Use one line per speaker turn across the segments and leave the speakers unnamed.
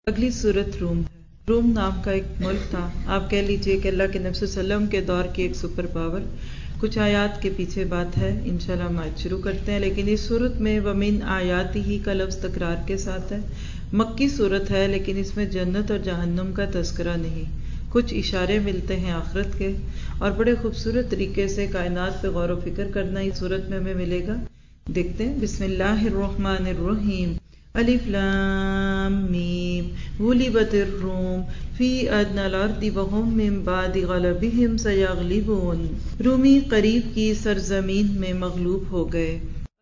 اگلی صورت روم ہے۔ روم نام کا ایک ملک تھا۔ آپ کہہ لیجئے کہ اللہ کے نبی صلی اللہ علیہ وسلم کے دور کی ایک سپر پاور۔ کچھ آیات کے پیچھے بات ہے، انشاءاللہ ہم آج شروع کرتے ہیں، لیکن اس صورت میں وَمِنْ آیاتِهِ کا لفظ تکرار کے ساتھ ہے۔ مکی صورت ہے لیکن اس میں جنت اور جہنم کا تذکرہ نہیں، کچھ اشارے ملتے ہیں آخرت کے، اور بڑے خوبصورت طریقے سے کائنات پہ غور و فکر کرنا اس صورت میں ہمیں ملے گا۔ دیکھتے ہیں، بسم اللہ الرحمن الرحیم، الف لام میم، غلبت الروم فی ادنی الارض وهم من بعد غلبهم سیغلبون۔ رومی قریب کی سرزمین میں مغلوب ہو گئے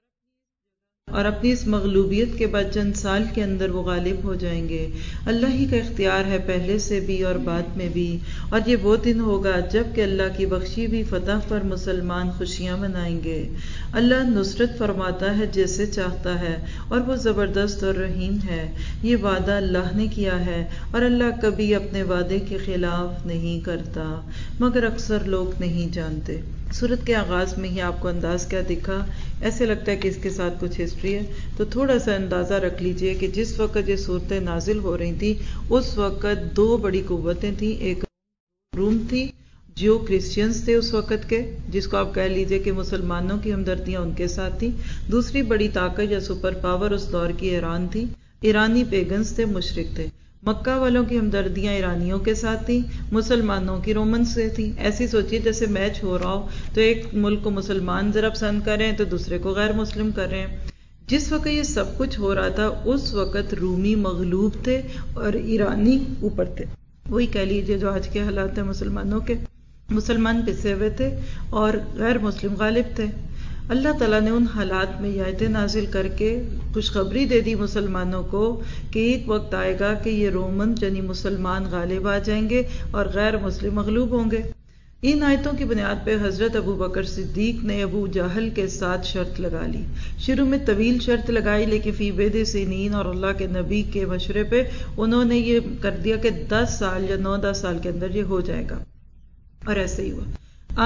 اور اپنی اس مغلوبیت کے بعد چند سال کے اندر وہ غالب ہو جائیں گے۔ اللہ ہی کا اختیار ہے پہلے سے بھی اور بعد میں بھی، اور یہ وہ دن ہوگا جب کہ اللہ کی بخشی بھی فتح پر مسلمان خوشیاں منائیں گے۔ اللہ نصرت فرماتا ہے جیسے چاہتا ہے، اور وہ زبردست اور رحیم ہے۔ یہ وعدہ اللہ نے کیا ہے اور اللہ کبھی اپنے وعدے کے خلاف نہیں کرتا، مگر اکثر لوگ نہیں جانتے۔ سورت کے آغاز میں ہی آپ کو انداز کیا دکھا؟ ایسے لگتا ہے کہ اس کے ساتھ کچھ ہسٹری ہے، تو تھوڑا سا اندازہ رکھ لیجئے کہ جس وقت یہ صورتیں نازل ہو رہی تھی اس وقت دو بڑی قوتیں تھیں۔ ایک روم تھی جو کرسچنز تھے اس وقت کے، جس کو آپ کہہ لیجئے کہ مسلمانوں کی ہمدردیاں ان کے ساتھ تھیں۔ دوسری بڑی طاقت یا سپر پاور اس دور کی ایران تھی۔ ایرانی پیگنز تھے، مشرک تھے۔ مکہ والوں کی ہمدردیاں ایرانیوں کے ساتھ تھیں، مسلمانوں کی رومن سے تھیں۔ ایسی سوچیے جیسے میچ ہو رہا ہو تو ایک ملک کو مسلمان ذرا پسند کر رہے ہیں تو دوسرے کو غیر مسلم کر رہے ہیں۔ جس وقت یہ سب کچھ ہو رہا تھا اس وقت رومی مغلوب تھے اور ایرانی اوپر تھے۔ وہی کہہ لیجیے جو آج کے حالات ہیں مسلمانوں کے، مسلمان پسے ہوئے تھے اور غیر مسلم غالب تھے۔ اللہ تعالیٰ نے ان حالات میں یہ آیتیں نازل کر کے خوشخبری دے دی مسلمانوں کو کہ ایک وقت آئے گا کہ یہ رومن یعنی مسلمان غالب آ جائیں گے اور غیر مسلم مغلوب ہوں گے۔ ان آیتوں کی بنیاد پہ حضرت ابو بکر صدیق نے ابو جہل کے ساتھ شرط لگا لی۔ شروع میں طویل شرط لگائی، لیکن فی بضع سنین اور اللہ کے نبی کے مشورے پہ انہوں نے یہ کر دیا کہ 10 سال یا 9-10 سال کے اندر یہ ہو جائے گا، اور ایسے ہی ہوا۔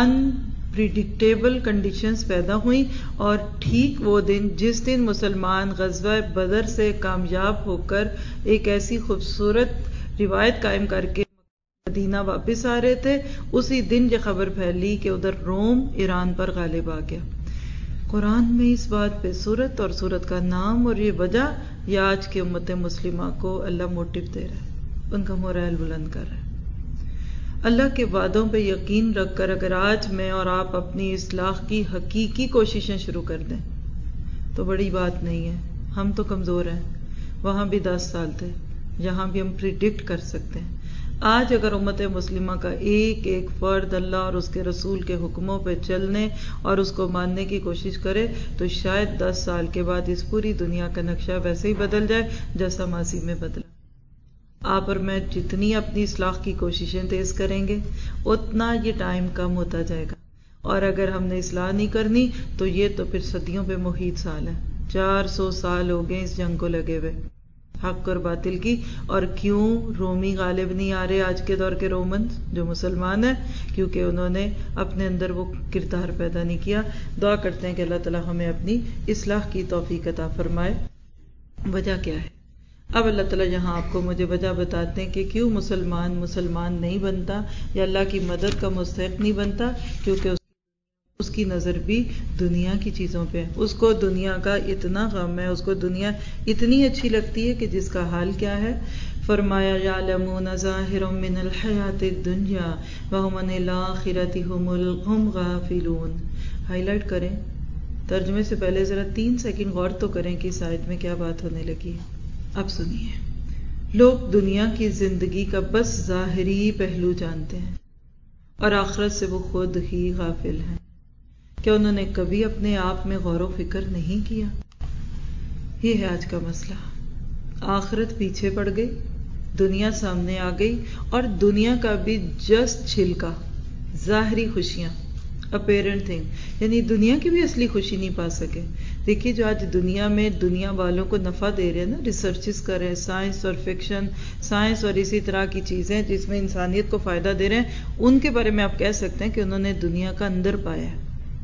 پریڈکٹیبل کنڈیشنز پیدا ہوئیں، اور ٹھیک وہ دن جس دن مسلمان غزوہ بدر سے کامیاب ہو کر ایک ایسی خوبصورت روایت قائم کر کے مدینہ واپس آ رہے تھے، اسی دن یہ خبر پھیلی کہ ادھر روم ایران پر غالب آ گیا۔ قرآن میں اس بات پہ سورت اور سورت کا نام اور یہ وجہ، یہ آج کی امت مسلمہ کو اللہ موٹو دے رہا ہے، ان کا مورائل بلند کر رہا ہے۔ اللہ کے وعدوں پہ یقین رکھ کر اگر آج میں اور آپ اپنی اصلاح کی حقیقی کوششیں شروع کر دیں تو بڑی بات نہیں ہے۔ ہم تو کمزور ہیں، وہاں بھی 10 سال تھے، یہاں بھی ہم پریڈکٹ کر سکتے ہیں۔ آج اگر امت مسلمہ کا ایک ایک فرد اللہ اور اس کے رسول کے حکموں پہ چلنے اور اس کو ماننے کی کوشش کرے تو شاید 10 سال کے بعد اس پوری دنیا کا نقشہ ویسے ہی بدل جائے جیسا ماضی میں بدلا۔ آپ اور میں جتنی اپنی اصلاح کی کوششیں تیز کریں گے اتنا یہ ٹائم کم ہوتا جائے گا، اور اگر ہم نے اصلاح نہیں کرنی تو یہ تو پھر صدیوں پہ محیط سال ہے۔ 400 سال ہو گئے اس جنگ کو لگے ہوئے، حق اور باطل کی۔ اور کیوں رومی غالب نہیں آ رہے آج کے دور کے رومن جو مسلمان ہیں؟ کیونکہ انہوں نے اپنے اندر وہ کردار پیدا نہیں کیا۔ دعا کرتے ہیں کہ اللہ تعالی ہمیں اپنی اصلاح کی توفیق عطا فرمائے۔ وجہ کیا ہے؟ اب اللہ تعالیٰ یہاں آپ کو مجھے وجہ بتاتے ہیں کہ کیوں مسلمان نہیں بنتا یا اللہ کی مدد کا مستحق نہیں بنتا، کیونکہ اس کی نظر بھی دنیا کی چیزوں پہ ہے۔ اس کو دنیا کا اتنا غم ہے، اس کو دنیا اتنی اچھی لگتی ہے کہ جس کا حال کیا ہے۔ فرمایا یعلمون ظاہرا من الحیات الدنیا وهم عن الآخرۃ هم غافلون۔ ہائی لائٹ کریں، ترجمے سے پہلے ذرا 3 سیکنڈ غور تو کریں کہ اس آیت میں کیا بات ہونے لگی ہے۔ اب سنیے، لوگ دنیا کی زندگی کا بس ظاہری پہلو جانتے ہیں اور آخرت سے وہ خود ہی غافل ہیں۔ کیا انہوں نے کبھی اپنے آپ میں غور و فکر نہیں کیا؟ یہ ہے آج کا مسئلہ۔ آخرت پیچھے پڑ گئی، دنیا سامنے آ گئی، اور دنیا کا بھی جسٹ چھلکا، ظاہری خوشیاں، اپیرنٹ تھنگ، یعنی دنیا کی بھی اصلی خوشی نہیں پا سکے۔ دیکھیے جو آج دنیا میں دنیا والوں کو نفع دے رہے ہیں نا، ریسرچز کر رہے ہیں، سائنس اور فکشن، سائنس اور اسی طرح کی چیزیں جس میں انسانیت کو فائدہ دے رہے ہیں، ان کے بارے میں آپ کہہ سکتے ہیں کہ انہوں نے دنیا کا اندر پایا ہے۔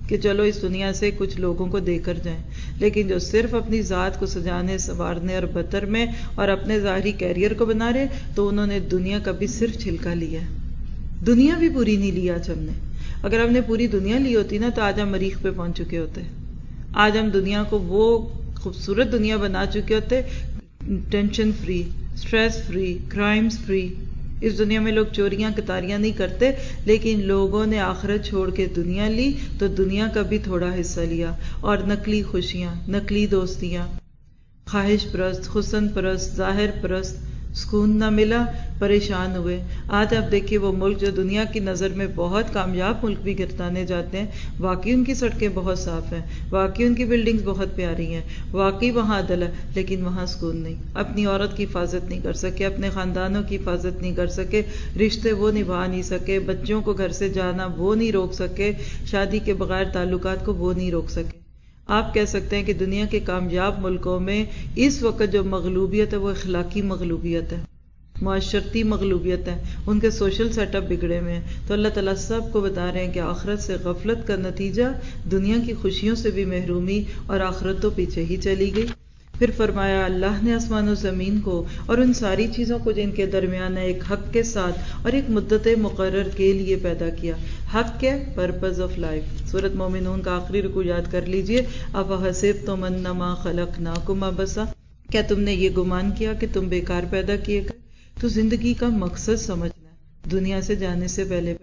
کہ چلو اس دنیا سے کچھ لوگوں کو دے کر جائیں، لیکن جو صرف اپنی ذات کو سجانے سنوارنے اور بتر میں اور اپنے ظاہری کیریئر کو بنا رہے، تو انہوں نے دنیا کا بھی صرف چھلکا لیا ہے، دنیا بھی پوری نہیں لی آج ہم نے۔ اگر ہم نے پوری دنیا لی ہوتی نا تو آج ہم مریخ پہ پہنچ چکے ہوتے، آج ہم دنیا کو وہ خوبصورت دنیا بنا چکے ہوتے، tension free, stress free, crimes free. اس دنیا میں لوگ چوریاں کتاریاں نہیں کرتے، لیکن لوگوں نے آخرت چھوڑ کے دنیا لی تو دنیا کا بھی تھوڑا حصہ لیا، اور نقلی خوشیاں، نقلی دوستیاں، خواہش پرست، حسن پرست، ظاہر پرست، سکون نہ ملا، پریشان ہوئے۔ آج آپ دیکھیے وہ ملک جو دنیا کی نظر میں بہت کامیاب ملک بھی گردانے جاتے ہیں، واقعی ان کی سڑکیں بہت صاف ہیں، واقعی ان کی بلڈنگز بہت پیاری ہیں، واقعی وہاں عدل ہے، لیکن وہاں سکون نہیں، اپنی عورت کی حفاظت نہیں کر سکے، اپنے خاندانوں کی حفاظت نہیں کر سکے، رشتے وہ نبھا نہیں سکے، بچوں کو گھر سے جانا وہ نہیں روک سکے، شادی کے بغیر تعلقات کو وہ نہیں روک سکے۔ آپ کہہ سکتے ہیں کہ دنیا کے کامیاب ملکوں میں اس وقت جو مغلوبیت ہے وہ اخلاقی مغلوبیت ہے، معاشرتی مغلوبیت ہے، ان کے سوشل سیٹ اپ بگڑے ہوئے ہیں۔ تو اللہ تعالیٰ سب کو بتا رہے ہیں کہ آخرت سے غفلت کا نتیجہ دنیا کی خوشیوں سے بھی محرومی، اور آخرت تو پیچھے ہی چلی گئی۔ پھر فرمایا اللہ نے آسمان و زمین کو اور ان ساری چیزوں کو جن کے درمیان ہے ایک حق کے ساتھ اور ایک مدت مقرر کے لیے پیدا کیا۔ حق کے پرپز آف لائف، سورۃ مومنون کا آخری رکوع یاد کر لیجئے، افحسبتم انما خلقناکم عبثا، کیا تم نے یہ گمان کیا کہ تم بیکار پیدا کیے گئے؟ تو زندگی کا مقصد سمجھنا ہے۔ دنیا سے جانے سے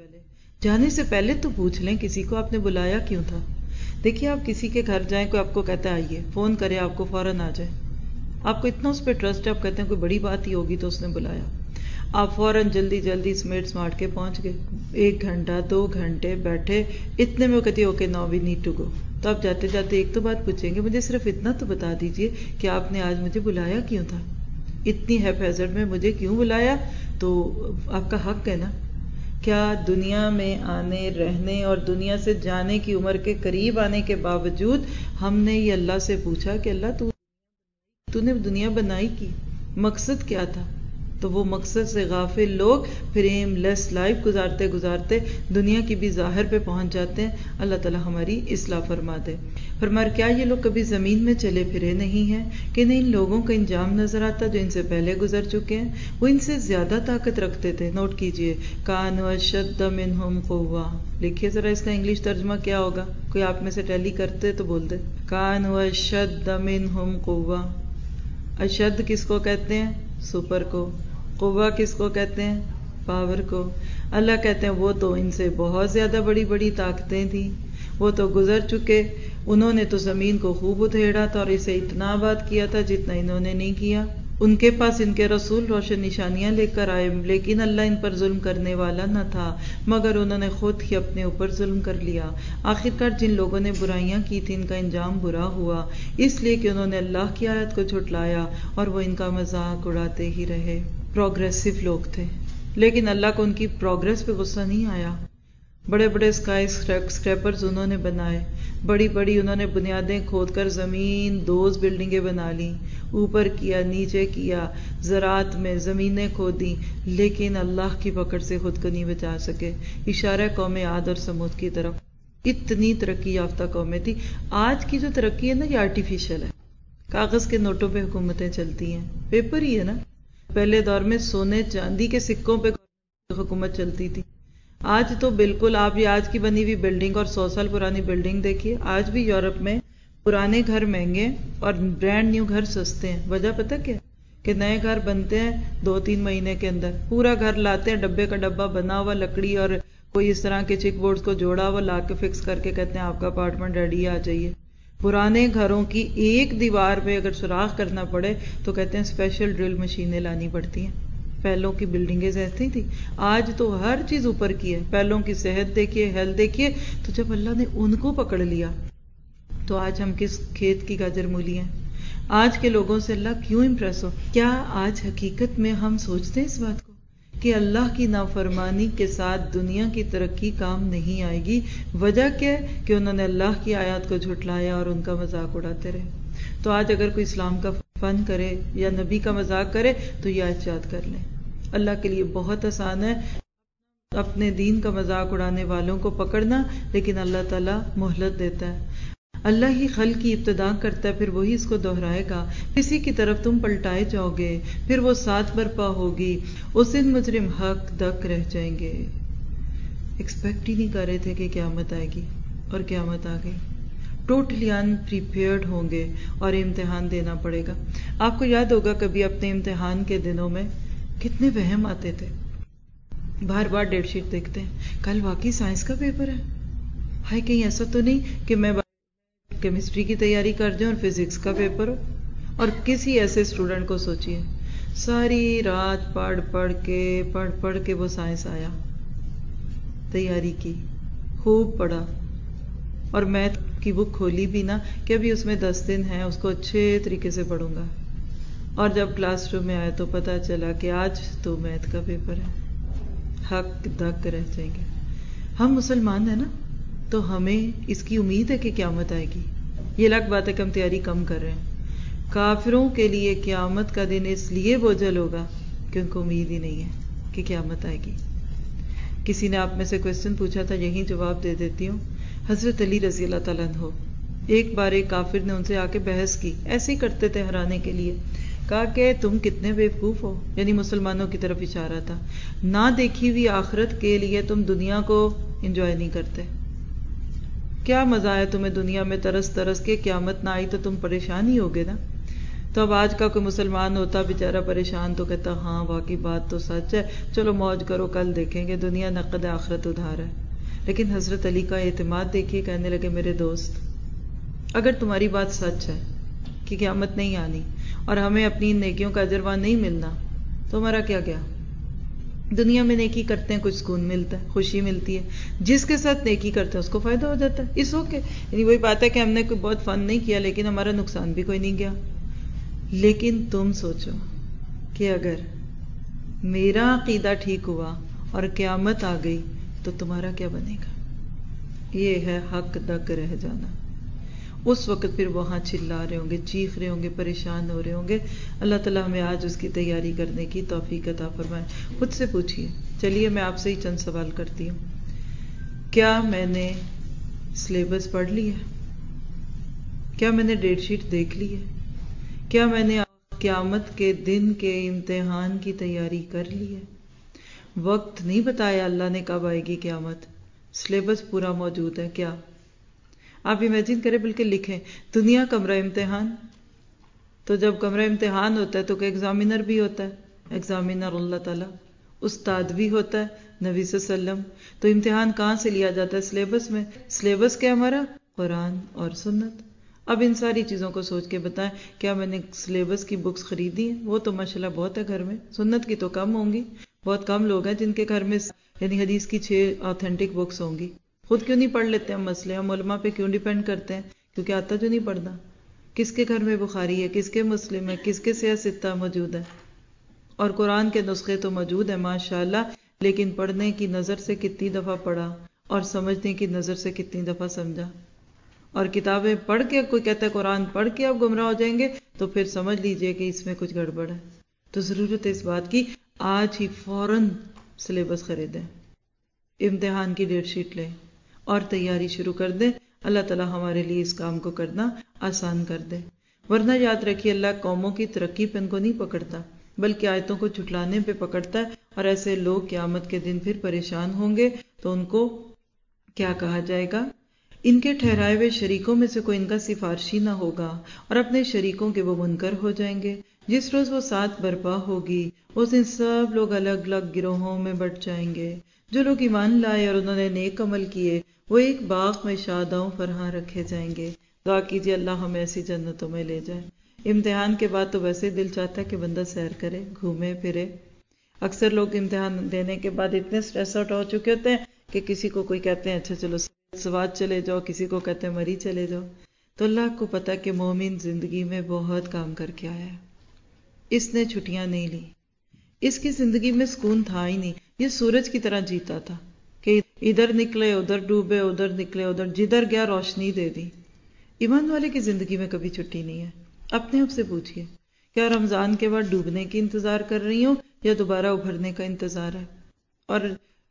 پہلے تو پوچھ لیں کسی کو آپ نے بلایا کیوں تھا۔ دیکھیے آپ کسی کے گھر جائیں، کوئی آپ کو کہتا ہے آئیے، فون کرے آپ کو فوراً آ جائے، آپ کو اتنا اس پہ ٹرسٹ ہے، آپ کہتے ہیں کوئی بڑی بات ہی ہوگی تو اس نے بلایا، آپ فوراً جلدی سمیٹ کے پہنچ گئے، 1 گھنٹہ 2 گھنٹے بیٹھے، اتنے میں وہ کہتی ہے okay now we need to go. تو آپ جاتے جاتے ایک تو بات پوچھیں گے، مجھے صرف اتنا تو بتا دیجئے کہ آپ نے آج مجھے بلایا کیوں تھا، اتنی ہیپ ہیزرڈ میں مجھے کیوں بلایا؟ تو آپ کا حق ہے نا۔ کیا دنیا میں آنے رہنے اور دنیا سے جانے کی عمر کے قریب آنے کے باوجود ہم نے یہ اللہ سے پوچھا کہ اللہ تو نے دنیا بنائی کی مقصد کیا تھا؟ تو وہ مقصد سے غافل لوگ پھر ایم لیس لائف گزارتے دنیا کی بھی ظاہر پہ پہنچ جاتے ہیں۔ اللہ تعالیٰ ہماری اصلاح فرما دے۔ فرمایا کیا یہ لوگ کبھی زمین میں چلے پھرے نہیں ہیں کہ نہیں ان لوگوں کا انجام نظر آتا جو ان سے پہلے گزر چکے ہیں، وہ ان سے زیادہ طاقت رکھتے تھے۔ نوٹ کیجئے، کانوا اشد منہم قوہ، لکھیے ذرا اس کا انگلش ترجمہ کیا ہوگا، کوئی آپ میں سے ٹیلی کرتے تو بول دے، کانوا اشد منہم قوہ۔ اشد کس کو کہتے ہیں؟ سپر کو۔ قوہ کس کو کہتے ہیں؟ پاور کو۔ اللہ کہتے ہیں وہ تو ان سے بہت زیادہ بڑی بڑی طاقتیں تھیں، وہ تو گزر چکے، انہوں نے تو زمین کو خوب ادھیڑا تھا اور اسے اتنا آباد کیا تھا جتنا انہوں نے نہیں کیا۔ ان کے پاس ان کے رسول روشن نشانیاں لے کر آئے، لیکن اللہ ان پر ظلم کرنے والا نہ تھا، مگر انہوں نے خود ہی اپنے اوپر ظلم کر لیا۔ آخرکار جن لوگوں نے برائیاں کی تھی ان کا انجام برا ہوا، اس لیے کہ انہوں نے اللہ کی آیت کو جھٹلایا اور وہ ان کا مذاق اڑاتے ہی رہے۔ پروگریسو لوگ تھے، لیکن اللہ کو ان کی پروگریس پہ غصہ نہیں آیا۔ بڑے بڑے اسکائی اسکریپرز انہوں نے بنائے، بڑی بڑی انہوں نے بنیادیں کھود کر زمین دوز بلڈنگیں بنا لیں، اوپر کیا نیچے کیا، زراعت میں زمینیں کھودی، لیکن اللہ کی پکڑ سے خود کو نہیں بچا سکے۔ اشارہ قوم عاد اور سمود کی طرف، اتنی ترقی یافتہ قومیں تھی۔ آج کی جو ترقی ہے نا یہ آرٹیفیشل ہے، کاغذ کے نوٹوں پہ حکومتیں چلتی ہیں، پیپر ہی ہے نا۔ پہلے دور میں سونے چاندی کے سکوں پہ حکومت چلتی تھی، آج تو بالکل آپ یہ آج کی بنی ہوئی بلڈنگ اور 100 سال پرانی بلڈنگ دیکھیے، آج بھی یورپ میں پرانے گھر مہنگے اور برانڈ نیو گھر سستے ہیں۔ وجہ پتہ کیا؟ کہ نئے گھر بنتے ہیں 2-3 مہینے کے اندر، پورا گھر لاتے ہیں، ڈبے کا ڈبہ بنا ہوا لکڑی اور کوئی اس طرح کے چیک بورڈز کو جوڑا ہوا لا کے فکس کر کے کہتے ہیں آپ کا اپارٹمنٹ ریڈی ہے، آ جائیے۔ پرانے گھروں کی ایک دیوار پہ اگر سوراخ کرنا پڑے تو کہتے ہیں اسپیشل ڈرل مشینیں لانی پڑتی ہیں۔ پہلوں کی بلڈنگیں ایسی تھی، آج تو ہر چیز اوپر کی ہے۔ پہلوں کی صحت دیکھیے، ہیلتھ دیکھیے، تو جب اللہ نے ان کو پکڑ لیا تو آج ہم کس کھیت کی گاجر مولی ہیں؟ آج کے لوگوں سے اللہ کیوں امپریس ہو؟ کیا آج حقیقت میں ہم سوچتے ہیں اس بات کو کہ اللہ کی نافرمانی کے ساتھ دنیا کی ترقی کام نہیں آئے گی؟ وجہ کیا ہے؟ کہ انہوں نے اللہ کی آیات کو جھٹلایا اور ان کا مذاق اڑاتے رہے۔ تو آج اگر کوئی اسلام کا فن کرے یا نبی کا مذاق کرے تو یہ آیت یاد کر لیں، اللہ کے لیے بہت آسان ہے۔ اپنے دین کا مذاق اڑانے والوں کو پکڑنا، لیکن اللہ تعالیٰ مہلت دیتا ہے۔ اللہ ہی خلق کی ابتدا کرتا ہے، پھر وہی اس کو دہرائے گا۔ کسی کی طرف تم پلٹائے جاؤ گے، پھر وہ ساتھ برپا ہوگی۔ اس دن مجرم حق دک رہ جائیں گے۔ ایکسپیکٹ ہی نہیں کر رہے تھے کہ قیامت آئے گی، اور قیامت آ گئی۔ ٹوٹلی ان پریپیئرڈ ہوں گے اور امتحان دینا پڑے گا۔ آپ کو یاد ہوگا کبھی اپنے امتحان کے دنوں میں کتنے وہم آتے تھے، بار بار ڈیٹ شیٹ دیکھتے ہیں، کل واقعی سائنس کا پیپر ہے، ہائی کہیں ایسا تو نہیں کہ میں کیمسٹری کی تیاری کر دیں اور فزکس کا پیپر ہو۔ اور کسی ایسے اسٹوڈنٹ کو سوچئے ساری رات پڑھ کے وہ سائنس آیا، تیاری کی، خوب پڑھا، اور میتھ کی بک کھولی بھی نہ کہ ابھی اس میں 10 دن ہیں، اس کو اچھے طریقے سے پڑھوں گا، اور جب کلاس روم میں آئے تو پتا چلا کہ آج تو میتھ کا پیپر ہے۔ حق دک رہ جائیں گے۔ ہم مسلمان ہیں نا، تو ہمیں اس کی امید ہے کہ قیامت آئے گی۔ یہ الگ بات ہے کہ ہم تیاری کم کر رہے ہیں۔ کافروں کے لیے قیامت کا دن اس لیے بوجھل ہوگا کہ ان کو امید ہی نہیں ہے کہ قیامت آئے گی۔ کسی نے آپ میں سے کوسچن پوچھا تھا، یہی جواب دے دیتی ہوں۔ حضرت علی رضی اللہ تعالیٰ عنہ، ایک بار ایک کافر نے ان سے آ کے بحث کی، ایسے ہی کرتے تھے ہرانے کے لیے، کہا کہ تم کتنے بیوقوف ہو، یعنی مسلمانوں کی طرف اشارہ تھا، نہ دیکھی ہوئی آخرت کے لیے تم دنیا کو انجوائے نہیں کرتے۔ کیا مزہ ہے تمہیں دنیا میں ترس ترس کے، قیامت نہ آئی تو تم پریشان ہی ہوگے نا۔ تو اب آج کا کوئی مسلمان ہوتا بیچارہ پریشان تو کہتا ہاں واقعی بات تو سچ ہے، چلو موج کرو، کل دیکھیں گے، دنیا نقد ہے، آخرت ادھار ہے۔ لیکن حضرت علی کا اعتماد دیکھیے، کہنے لگے میرے دوست، اگر تمہاری بات سچ ہے کہ قیامت نہیں آنی اور ہمیں اپنی نیکیوں کا اجر نہیں ملنا، تو ہمارا کیا گیا؟ دنیا میں نیکی کرتے ہیں، کچھ سکون ملتا ہے، خوشی ملتی ہے، جس کے ساتھ نیکی کرتے ہیں اس کو فائدہ ہو جاتا ہے، اس اوکے، یعنی وہی بات ہے کہ ہم نے کوئی بہت فن نہیں کیا لیکن ہمارا نقصان بھی کوئی نہیں گیا۔ لیکن تم سوچو کہ اگر میرا عقیدہ ٹھیک ہوا اور قیامت آ گئی تو تمہارا کیا بنے گا؟ یہ ہے حق دک رہ جانا۔ اس وقت پھر وہاں چلا رہے ہوں گے، چیخ رہے ہوں گے، پریشان ہو رہے ہوں گے۔ اللہ تعالیٰ ہمیں آج اس کی تیاری کرنے کی توفیق عطا فرمائے۔ خود سے پوچھئے، چلیے میں آپ سے ہی چند سوال کرتی ہوں۔ کیا میں نے سلیبس پڑھ لی ہے؟ کیا میں نے ڈیٹ شیٹ دیکھ لی ہے؟ کیا میں نے قیامت کے دن کے امتحان کی تیاری کر لی ہے؟ وقت نہیں بتایا اللہ نے کب آئے گی قیامت، سلیبس پورا موجود ہے کیا؟ آپ امیجن کریں، بلکہ لکھیں، دنیا کمرہ امتحان، تو جب کمرہ امتحان ہوتا ہے تو کوئی ایگزامینر بھی ہوتا ہے، ایگزامینر اللہ تعالیٰ، استاد بھی ہوتا ہے نبی صلی اللہ علیہ وسلم۔ تو امتحان کہاں سے لیا جاتا ہے؟ سلیبس میں۔ سلیبس کیا ہمارا؟ قرآن اور سنت۔ اب ان ساری چیزوں کو سوچ کے بتائیں، کیا میں نے سلیبس کی بکس خریدی ہیں؟ وہ تو ماشاءاللہ بہت ہے گھر میں، سنت کی تو کم ہوں گی، بہت کم لوگ ہیں جن کے گھر میں یعنی حدیث کی 6 آتھینٹک بکس ہوں گی۔ خود کیوں نہیں پڑھ لیتے ہم مسئلے؟ ہم علماء پہ کیوں ڈیپینڈ کرتے ہیں؟ کیونکہ آتا جو نہیں پڑھنا۔ کس کے گھر میں بخاری ہے، کس کے مسلم ہے، کس کے صحیح ستہ موجود ہے، اور قرآن کے نسخے تو موجود ہیں ماشاءاللہ، لیکن پڑھنے کی نظر سے کتنی دفعہ پڑھا اور سمجھنے کی نظر سے کتنی دفعہ سمجھا۔ اور کتابیں پڑھ کے کوئی کہتا ہے قرآن پڑھ کے آپ گمراہ ہو جائیں گے، تو پھر سمجھ لیجئے کہ اس میں کچھ گڑبڑ ہے۔ تو ضرورت ہے اس بات کی، آج ہی فوراً سلیبس خریدیں، امتحان کی ڈیٹ شیٹ لیں اور تیاری شروع کر دیں۔ اللہ تعالیٰ ہمارے لیے اس کام کو کرنا آسان کر دے۔ ورنہ یاد رکھیے، اللہ قوموں کی ترقی پہ ان کو نہیں پکڑتا، بلکہ آیتوں کو جھٹلانے پہ پکڑتا ہے، اور ایسے لوگ قیامت کے دن پھر پریشان ہوں گے تو ان کو کیا کہا جائے گا؟ ان کے ٹھہرائے ہوئے شریکوں میں سے کوئی ان کا سفارشی نہ ہوگا، اور اپنے شریکوں کے وہ منکر ہو جائیں گے۔ جس روز وہ ساتھ برپا ہوگی، اس دن سب لوگ الگ الگ گروہوں میں بٹ جائیں گے۔ جو لوگ ایمان لائے اور انہوں نے نیک عمل کیے، وہ ایک باغ میں شاداؤں فرحاں رکھے جائیں گے۔ دعا کیجیے اللہ ہمیں ایسی جنتوں میں لے جائے۔ امتحان کے بعد تو ویسے دل چاہتا ہے کہ بندہ سیر کرے، گھومے پھرے۔ اکثر لوگ امتحان دینے کے بعد اتنے سٹریس آؤٹ ہو چکے ہوتے ہیں کہ کسی کو کوئی کہتے ہیں اچھا چلو سوات چلے جاؤ، کسی کو کہتے ہیں مری چلے جاؤ۔ تو اللہ کو پتا کہ مومن زندگی میں بہت کام کر کے آیا ہے، اس نے چھٹیاں نہیں لی، اس کی زندگی میں سکون تھا ہی نہیں۔ یہ سورج کی طرح جیتا تھا کہ ادھر نکلے ادھر ڈوبے، ادھر نکلے ادھر، جدھر گیا روشنی دے دی۔ ایمان والے کی زندگی میں کبھی چھٹی نہیں ہے۔ اپنے آپ سے پوچھئے، کیا رمضان کے بعد ڈوبنے کی انتظار کر رہی ہوں یا دوبارہ ابھرنے کا انتظار ہے؟ اور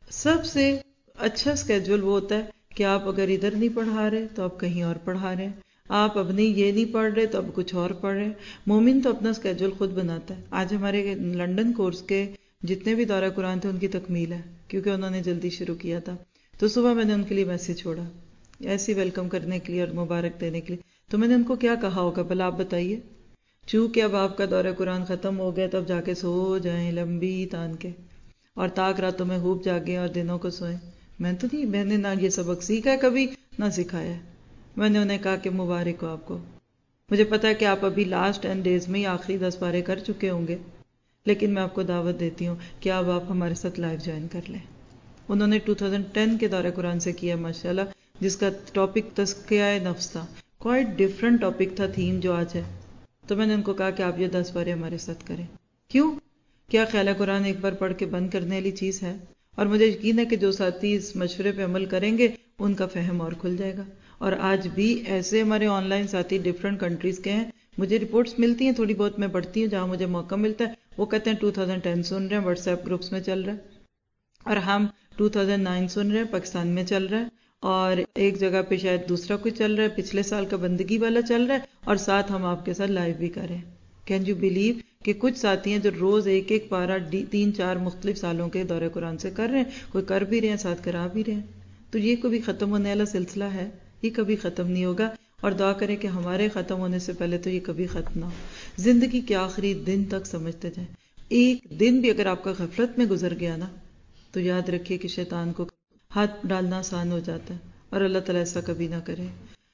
سب سے اچھا اسکیجول وہ ہوتا ہے کہ آپ اگر ادھر نہیں پڑھا رہے تو آپ کہیں اور پڑھا رہے ہیں، آپ اپنی یہ نہیں پڑھ رہے تو اب کچھ اور پڑھ رہے ہیں۔ مومن تو اپنا اسکیجول خود بناتا ہے۔ آج ہمارے لنڈن کورس کے جتنے بھی دورہ قرآن تھے ان کی تکمیل ہے، کیونکہ انہوں نے جلدی شروع کیا تھا، تو صبح میں نے ان کے لیے میسج چھوڑا ایسے ویلکم کرنے کے لیے اور مبارک دینے کے لیے۔ تو میں نے ان کو کیا کہا ہوگا بھلا آپ بتائیے؟ چونکہ اب آپ کا دورہ قرآن ختم ہو گیا تو اب جا کے سو جائیں لمبی تان کے، اور تاک راتوں میں خوب جاگیں اور دنوں کو سوئیں۔ میں نے نہ یہ سبق سیکھا ہے کبھی نہ سکھایا ہے۔ میں نے انہیں کہا کہ مبارک ہو آپ کو، مجھے پتا ہے کہ آپ ابھی لاسٹ 10 ڈیز میں ہی آخری 10 پارے کر چکے ہوں گے، لیکن میں آپ کو دعوت دیتی ہوں کہ اب آپ ہمارے ساتھ لائیو جوائن کر لیں۔ انہوں نے 2010 کے دورہ قرآن سے کیا ماشاءاللہ، جس کا ٹاپک تزکیہ نفس تھا، کوائٹ ڈفرنٹ ٹاپک تھا تھیم جو آج ہے۔ تو میں نے ان کو کہا کہ آپ یہ 10 پارے ہمارے ساتھ کریں۔ کیوں؟ کیا خیال قرآن ایک بار پڑھ کے بند کرنے والی چیز ہے؟ اور مجھے یقین ہے کہ جو ساتھی اس مشورے پہ عمل کریں گے ان کا فہم اور کھل جائے گا۔ اور آج بھی ایسے ہمارے آن لائن ساتھی ڈفرینٹ کنٹریز کے ہیں، مجھے رپورٹس ملتی ہیں، تھوڑی بہت میں پڑھتی ہوں جہاں مجھے موقع ملتا ہے، وہ کہتے ہیں 2010 سن رہے ہیں، واٹس ایپ گروپس میں چل رہا ہے، اور ہم 2009 سن رہے ہیں، پاکستان میں چل رہا ہے، اور ایک جگہ پہ شاید دوسرا کوئی چل رہا ہے، پچھلے سال کا بندگی والا چل رہا ہے، اور ساتھ ہم آپ کے ساتھ لائیو بھی کر رہے ہیں۔ کین یو بلیو کہ کچھ ساتھی ہیں جو روز ایک ایک پارہ 3-4 مختلف سالوں کے دورہ قرآن سے کر رہے ہیں، کوئی کر بھی رہے ہیں ساتھ کرا بھی رہے ہیں۔ تو یہ کبھی ختم ہونے والا سلسلہ ہے، یہ کبھی ختم نہیں ہوگا، اور دعا کریں کہ ہمارے ختم ہونے سے پہلے تو یہ کبھی ختم نہ ہو۔ زندگی کے آخری دن تک سمجھتے جائیں، ایک دن بھی اگر آپ کا غفلت میں گزر گیا نا تو یاد رکھیے کہ شیطان کو ہاتھ ڈالنا آسان ہو جاتا ہے، اور اللہ تعالیٰ ایسا کبھی نہ کرے۔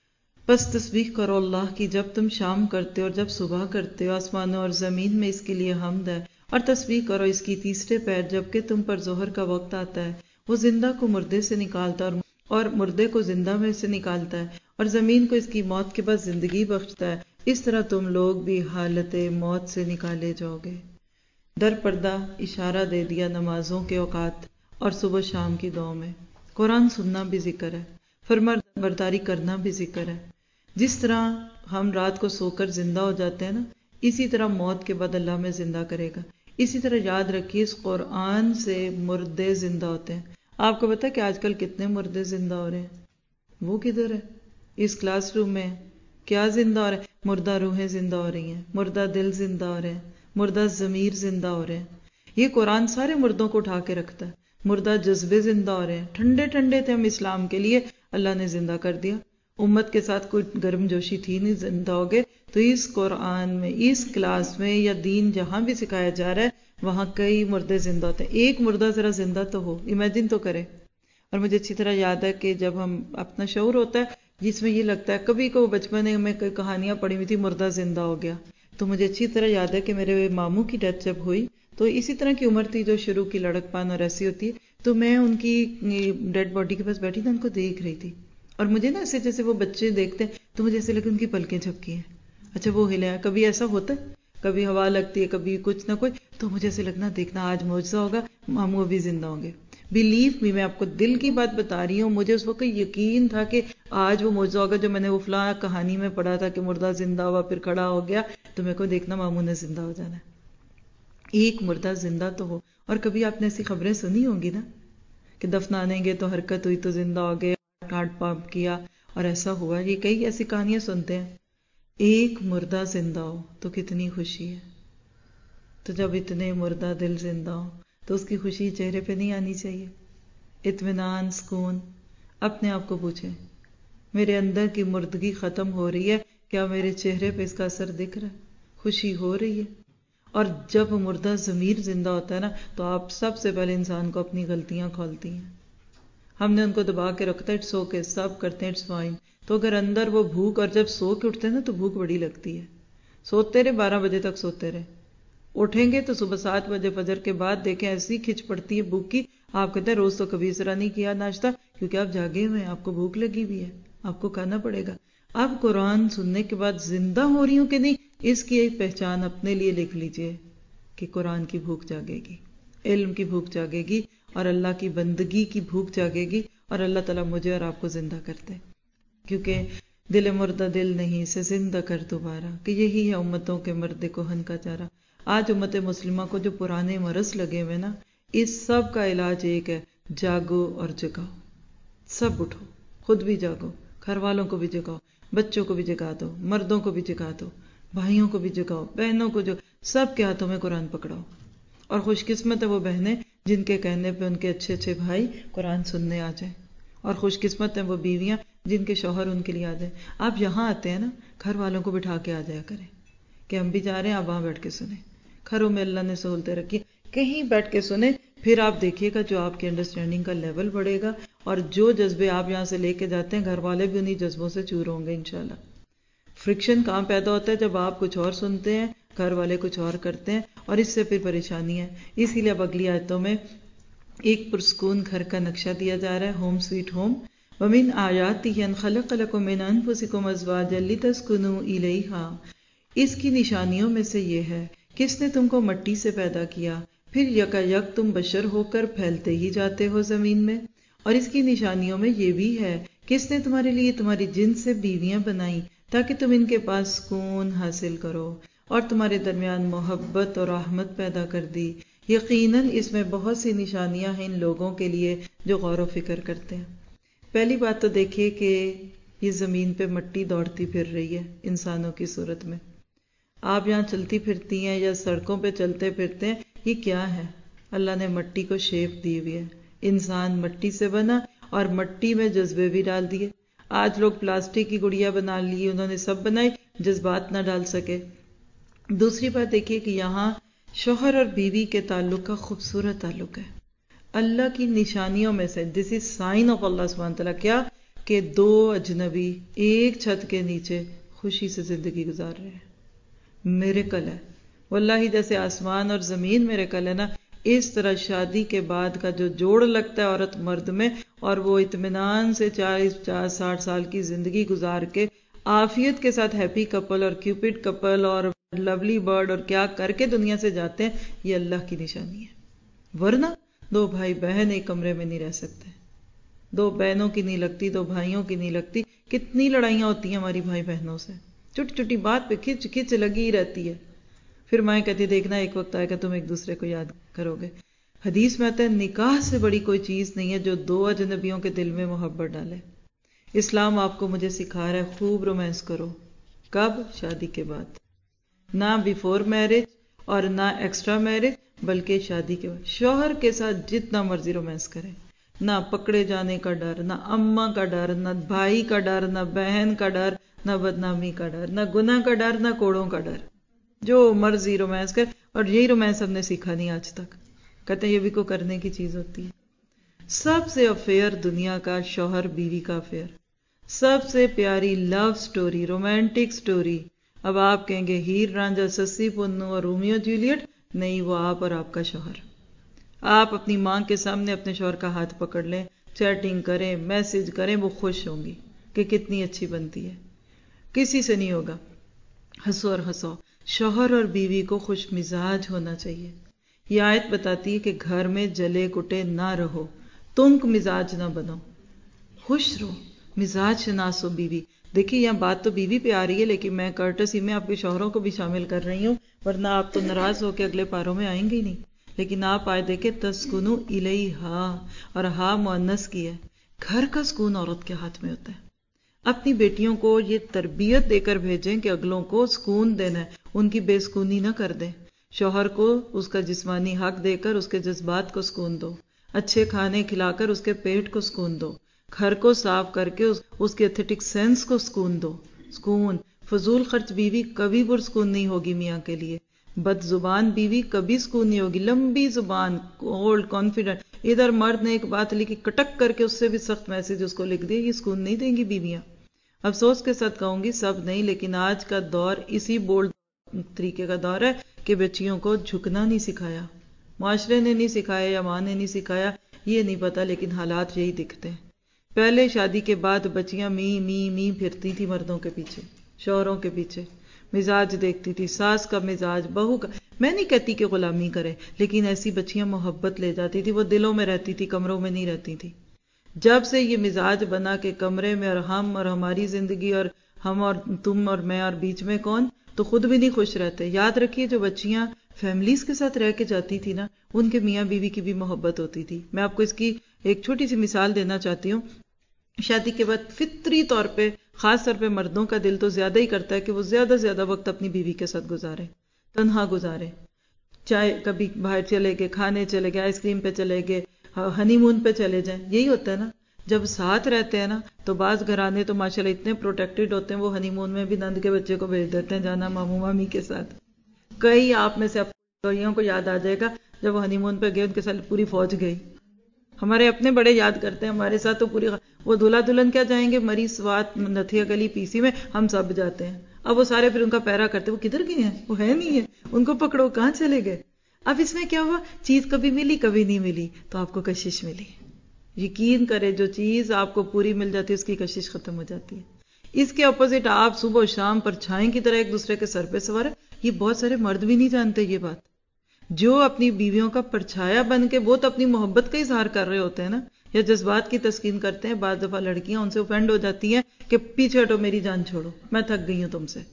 بس تسبیح کرو اللہ کی جب تم شام کرتے ہو اور جب صبح کرتے ہو، آسمانوں اور زمین میں اس کے لیے حمد ہے، اور تسبیح کرو اس کی تیسرے پیر جبکہ تم پر ظہر کا وقت آتا ہے۔ وہ زندہ کو مردے سے نکالتا ہے اور مردے کو زندہ میں سے نکالتا ہے، اور زمین کو اس کی موت کے بعد زندگی بخشتا ہے، اس طرح تم لوگ بھی حالت موت سے نکالے جاؤ گے۔ در پردہ اشارہ دے دیا نمازوں کے اوقات اور صبح شام کی دعاؤں میں۔ قرآن سننا بھی ذکر ہے، فرما برداری کرنا بھی ذکر ہے۔ جس طرح ہم رات کو سو کر زندہ ہو جاتے ہیں نا، اسی طرح موت کے بعد اللہ میں زندہ کرے گا۔ اسی طرح یاد رکھیے اس قرآن سے مردے زندہ ہوتے ہیں۔ آپ کو پتا ہے کہ آج کل کتنے مردے زندہ ہو رہے ہیں؟ وہ کدھر ہے؟ اس کلاس روم میں کیا زندہ ہو رہا ہے؟ مردہ روحیں زندہ ہو رہی ہیں، مردہ دل زندہ ہو رہے ہیں، مردہ ضمیر زندہ ہو رہے ہیں۔ یہ قرآن سارے مردوں کو اٹھا کے رکھتا ہے۔ مردہ جذبے زندہ ہو رہے ہیں، ٹھنڈے ٹھنڈے تھے ہم اسلام کے لیے، اللہ نے زندہ کر دیا۔ امت کے ساتھ کوئی گرم جوشی تھی نہیں، زندہ ہو گئے۔ تو اس قرآن میں، اس کلاس میں، یا دین جہاں بھی سکھایا جا رہا ہے وہاں کئی مردے زندہ ہوتے ہیں۔ ایک مردہ ذرا زندہ تو ہو، امیجن تو کرے۔ اور مجھے اچھی طرح یاد ہے کہ جب ہم اپنا شعور ہوتا ہے جس میں یہ لگتا ہے، کبھی کو بچپن میں کوئی کہانیاں پڑھی ہوئی تھی مردہ زندہ ہو گیا، تو مجھے اچھی طرح یاد ہے کہ میرے ماموں کی ڈیتھ جب ہوئی تو اسی طرح کی عمر تھی جو شروع کی لڑک پان اور ایسی ہوتی ہے، تو میں ان کی ڈیڈ باڈی کے پاس بیٹھی تھی، ان کو دیکھ رہی تھی، اور مجھے نا ایسے جیسے وہ بچے دیکھتے ہیں تو مجھے ایسے لگے ان کی پلکیں جھپکی ہیں، اچھا وہ ہلے ہیں۔ کبھی ایسا ہوتا ہے، کبھی ہوا لگتی ہے، کبھی کچھ نہ کچھ، تو مجھے ایسے لگنا دیکھنا آج معجزہ ہوگا، ماموں بھی زندہ ہوں گے۔ بلیو می، میں آپ کو دل کی بات بتا رہی ہوں، مجھے اس وقت یقین تھا کہ آج وہ معجزہ ہوگا جو میں نے وہ فلاں کہانی میں پڑھا تھا کہ مردہ زندہ ہوا پھر کھڑا ہو گیا، تو میرے کو دیکھنا ماموں نے زندہ ہو جانا ہے۔ ایک مردہ زندہ تو ہو۔ اور کبھی آپ نے ایسی خبریں سنی ہوں گی نا کہ دفنانے گے تو حرکت ہوئی تو زندہ ہو گئے، ہارٹ پمپ کیا اور ایسا ہوا۔ یہ کئی ایسی کہانیاں سنتے ہیں۔ ایک مردہ زندہ ہو تو کتنی خوشی ہے۔ تو جب اتنے مردہ دل زندہ ہو تو اس کی خوشی چہرے پہ نہیں آنی چاہیے؟ اطمینان، سکون۔ اپنے آپ کو پوچھیں، میرے اندر کی مردگی ختم ہو رہی ہے؟ کیا میرے چہرے پہ اس کا اثر دکھ رہا ہے؟ خوشی ہو رہی ہے؟ اور جب مردہ ضمیر زندہ ہوتا ہے نا تو آپ سب سے پہلے انسان کو اپنی غلطیاں کھولتی ہیں۔ ہم نے ان کو دبا کے رکھتا ہے، اٹس اوکے، سب کرتے ہیں، اٹس فائن۔ تو اگر اندر وہ بھوک، اور جب سو کے اٹھتے ہیں نا تو بھوک بڑی لگتی ہے۔ سوتے رہے 12 بجے تک سوتے رہے، اٹھیں گے تو صبح 7 بجے فجر کے بعد دیکھیں ایسی کھچ پڑتی ہے بھوک کی، آپ کہتے ہیں روز تو کبھی اس طرح نہیں کیا ناشتہ، کیونکہ آپ جاگے ہوئے ہیں، آپ کو بھوک لگی ہوئی ہے، آپ کو کھانا پڑے گا۔ اب قرآن سننے کے بعد زندہ ہو رہی ہوں کہ نہیں، اس کی ایک پہچان اپنے لیے لکھ لیجئے کہ قرآن کی بھوک جاگے گی، علم کی بھوک جاگے گی، اور اللہ کی بندگی کی بھوک جاگے گی، اور اللہ تعالیٰ مجھے اور آپ کو زندہ کرتے، کیونکہ دل مردہ دل نہیں سے زندہ کر دوبارہ، کہ یہی ہے امتوں کے مرد کہن کا چارہ۔ آج امت مسلمہ کو جو پرانے مرض لگے ہوئے نا، اس سب کا علاج ایک ہے، جاگو اور جگاؤ، سب اٹھو، خود بھی جاگو، گھر والوں کو بھی جگاؤ، بچوں کو بھی جگا دو، مردوں کو بھی جگا دو، بھائیوں کو بھی جگاؤ، بہنوں کو جو سب کے ہاتھوں میں قرآن پکڑاؤ۔ اور خوش قسمت ہے وہ بہنیں جن کے کہنے پہ ان کے اچھے اچھے بھائی قرآن سننے آ جائیں، اور خوش قسمت ہیں وہ بیویاں جن کے شوہر ان کے لیے آ جائیں۔ آپ یہاں آتے ہیں نا، گھر والوں کو بٹھا کے آ جایا کریں کہ ہم بھی جا رہے ہیں، آپ وہاں بیٹھ کے سنیں۔ گھروں میں اللہ نے سہولتیں رکھی، کہیں بیٹھ کے سنیں، پھر آپ دیکھیے گا جو آپ کی انڈرسٹینڈنگ کا لیول بڑھے گا، اور جو جذبے آپ یہاں سے لے کے جاتے ہیں گھر والے بھی انہی جذبوں سے چور ہوں گے انشاءاللہ۔ فرکشن کہاں پیدا ہوتا ہے؟ جب آپ کچھ اور سنتے ہیں، گھر والے کچھ اور کرتے ہیں، اور اس سے پھر پریشانی ہے۔ اسی لیے اب اگلی آیتوں میں ایک پرسکون گھر کا نقشہ دیا جا رہا ہے، ہوم سویٹ ہوم۔ وَمِنْ آیَاتِهِ أَنْ خَلَقَ لَكُم مِّنْ أَنفُسِكُمْ أَزْوَاجًا لِتَسْكُنُوا إِلَيْهَا۔ اس کی نشانیوں میں سے یہ ہے کس نے تم کو مٹی سے پیدا کیا، پھر یکایک تم بشر ہو کر پھیلتے ہی جاتے ہو زمین میں۔ اور اس کی نشانیوں میں یہ بھی ہے کس نے تمہارے لیے تمہاری جنس سے بیویاں بنائیں تاکہ تم ان کے پاس سکون حاصل کرو، اور تمہارے درمیان محبت اور رحمت پیدا کر دی۔ یقیناً اس میں بہت سی نشانیاں ہیں ان لوگوں کے لیے جو غور و فکر کرتے ہیں۔ پہلی بات تو دیکھیے کہ یہ زمین پہ مٹی دوڑتی پھر رہی ہے انسانوں کی صورت میں۔ آپ یہاں چلتی پھرتی ہیں یا سڑکوں پہ چلتے پھرتے ہیں، یہ کیا ہے؟ اللہ نے مٹی کو شیپ دی ہوئی ہے، انسان مٹی سے بنا اور مٹی میں جذبے بھی ڈال دیے۔ آج لوگ پلاسٹک کی گڑیا بنا لی، انہوں نے سب بنائی، جذبات نہ ڈال سکے۔ دوسری بات دیکھیے کہ یہاں شوہر اور بیوی کے تعلق کا خوبصورت تعلق ہے۔ اللہ کی نشانیوں میں سے دس از سائن آف اللہ سبحانہ تعالیٰ، کیا کہ دو اجنبی ایک چھت کے نیچے خوشی سے زندگی گزار رہے ہیں۔ میریکل ہے واللہ، جیسے آسمان اور زمین میریکل ہے نا، اس طرح شادی کے بعد کا جو جوڑ لگتا ہے عورت مرد میں، اور وہ اطمینان سے 40-50-60 سال کی زندگی گزار کے عافیت کے ساتھ ہیپی کپل اور کیوپڈ کپل اور لولی برڈ اور کیا کر کے دنیا سے جاتے ہیں، یہ اللہ کی نشانی ہے۔ ورنہ دو بھائی بہن ایک کمرے میں نہیں رہ سکتے، دو بہنوں کی نہیں لگتی، دو بھائیوں کی نہیں لگتی۔ کتنی لڑائیاں ہوتی ہیں ہماری بھائی بہنوں سے، چھوٹی چھوٹی بات پہ کھچ کھچ لگی ہی رہتی ہے۔ پھر مائیں کہتی دیکھنا ایک وقت آئے گا تم ایک دوسرے کو یاد کرو گے۔ حدیث میں آتا ہے نکاح سے بڑی کوئی چیز نہیں ہے جو دو اجنبیوں کے دل میں محبت ڈالے۔ اسلام آپ کو مجھے سکھا رہا ہے خوب رومانس کرو۔ کب؟ شادی کے بعد، نہ بیفور میرج اور نہ ایکسٹرا میرج، بلکہ شادی کے بعد شوہر کے ساتھ جتنا مرضی رومانس کریں، نہ پکڑے جانے کا ڈر، نہ اماں کا ڈر، نہ بھائی کا ڈر، نہ بہن کا ڈر، نہ بدنامی کا ڈر، نہ گناہ کا ڈر، نہ کوڑوں کا ڈر، جو مرضی رومانس کر۔ اور یہی رومانس ہم نے سیکھا نہیں آج تک، کہتے ہیں یہ بھی کو کرنے کی چیز ہوتی ہے۔ سب سے افیئر دنیا کا شوہر بیوی کا افیئر، سب سے پیاری لو سٹوری، رومانٹک سٹوری۔ اب آپ کہیں گے ہیر رانجھا، سسی پنو اور رومیو جولیٹ، نہیں، وہ آپ اور آپ کا شوہر۔ آپ اپنی ماں کے سامنے اپنے شوہر کا ہاتھ پکڑ لیں، چیٹنگ کریں، میسج کریں، وہ خوش ہوں گی کہ کتنی اچھی بنتی ہے، کسی سے نہیں ہوگا۔ ہنسو اور ہنسو۔ شوہر اور بیوی کو خوش مزاج ہونا چاہیے۔ یہ آیت بتاتی ہے کہ گھر میں جلے کٹے نہ رہو، تنک مزاج نہ بنو، خوش رہو، مزاج شناس ہو بیوی۔ دیکھیے یہاں بات تو بیوی پہ آ رہی ہے، لیکن میں کرٹسی میں آپ کے شوہروں کو بھی شامل کر رہی ہوں، ورنہ آپ تو ناراض ہو کے اگلے پاروں میں آئیں گے ہی نہیں۔ لیکن آپ آئے دیکھیں تسکنو الیہا، اور ہاں مؤنث کی ہے۔ گھر کا سکون عورت کے ہاتھ میں ہوتا ہے۔ اپنی بیٹیوں کو یہ تربیت دے کر بھیجیں کہ اگلوں کو سکون دینا ہے، ان کی بے سکونی نہ کر دیں۔ شوہر کو اس کا جسمانی حق دے کر اس کے جذبات کو سکون دو، اچھے کھانے کھلا کر اس کے پیٹ کو سکون دو، گھر کو صاف کر کے اس کے ایتھیٹک سینس کو سکون دو۔ سکون، فضول خرچ بیوی کبھی پرسکون نہیں ہوگی میاں کے لیے۔ بد زبان بیوی کبھی سکون نہیں ہوگی، لمبی زبان، کولڈ کانفیڈنٹ، ادھر مرد نے ایک بات لکھی کٹک کر کے اس سے بھی سخت میسج اس کو لکھ دیا، یہ سکون نہیں دیں گی بیویاں۔ افسوس کے ساتھ کہوں گی سب نہیں، لیکن آج کا دور اسی بولڈ طریقے کا دور ہے کہ بچیوں کو جھکنا نہیں سکھایا، معاشرے نے نہیں سکھایا یا ماں نے نہیں سکھایا، یہ نہیں پتا، لیکن حالات یہی دکھتے ہیں۔ پہلے شادی کے بعد بچیاں می پھرتی تھی مردوں کے پیچھے، شوہروں کے پیچھے، مزاج دیکھتی تھی، ساس کا مزاج، بہو کا۔ میں نہیں کہتی کہ غلامی کرے، لیکن ایسی بچیاں محبت لے جاتی تھی، وہ دلوں میں رہتی تھی، کمروں میں نہیں رہتی تھی۔ جب سے یہ مزاج بنا کہ کمرے میں اور ہم اور ہماری زندگی اور ہم اور تم اور میں اور بیچ میں کون، تو خود بھی نہیں خوش رہتے۔ یاد رکھیے جو بچیاں فیملیز کے ساتھ رہ کے جاتی تھی نا، ان کے میاں بیوی کی بھی محبت ہوتی تھی۔ میں آپ کو اس کی ایک چھوٹی سی مثال دینا چاہتی ہوں. شادی کے بعد فطری طور پہ خاص طور پہ مردوں کا دل تو زیادہ ہی کرتا ہے کہ وہ زیادہ سے زیادہ وقت اپنی بیوی کے ساتھ گزارے، تنہا گزارے. چاہے کبھی باہر چلے گئے، کھانے چلے گئے، آئس کریم پہ چلے گئے، ہنی مون پہ چلے جائیں، یہی ہوتا ہے نا. جب ساتھ رہتے ہیں نا تو بعض گھرانے تو ماشاءاللہ اتنے پروٹیکٹڈ ہوتے ہیں، وہ ہنی مون میں بھی نند کے بچے کو بھیج دیتے ہیں جانا ماموں مامی کے ساتھ. کئی آپ میں سے کوئیوں کو یاد آ جائے گا جب وہ ہنی مون پہ گئے ان کے ساتھ پوری فوج گئی. ہمارے اپنے بڑے یاد کرتے ہیں، ہمارے ساتھ تو پوری وہ دلہا دلہن کیا جائیں گے، مری سوات نتھیا گلی پی سی میں ہم سب جاتے ہیں. اب وہ سارے پھر ان کا پیرا کرتے، وہ کدھر گئے ہیں، وہ ہے نہیں ہے، ان کو پکڑو، کہاں چلے گئے. اب اس میں کیا ہوا، چیز کبھی ملی کبھی نہیں ملی تو آپ کو کشش ملی. یقین کرے جو چیز آپ کو پوری مل جاتی ہے اس کی کشش ختم ہو جاتی ہے. اس کے اپوزٹ آپ صبح و شام پرچھائیں کی طرح ایک دوسرے کے سر پہ سوار ہے. یہ بہت سارے مرد بھی نہیں جانتے یہ بات. جو اپنی بیویوں کا پرچھایا بن کے وہ تو اپنی محبت کا اظہار کر رہے ہوتے ہیں نا، یا جذبات کی تسکین کرتے ہیں. بعض دفعہ لڑکیاں ان سے اوفینڈ ہو جاتی ہیں کہ پیچھے ہٹو میری جان چھوڑو، میں تھک گئی ہوں تم سے.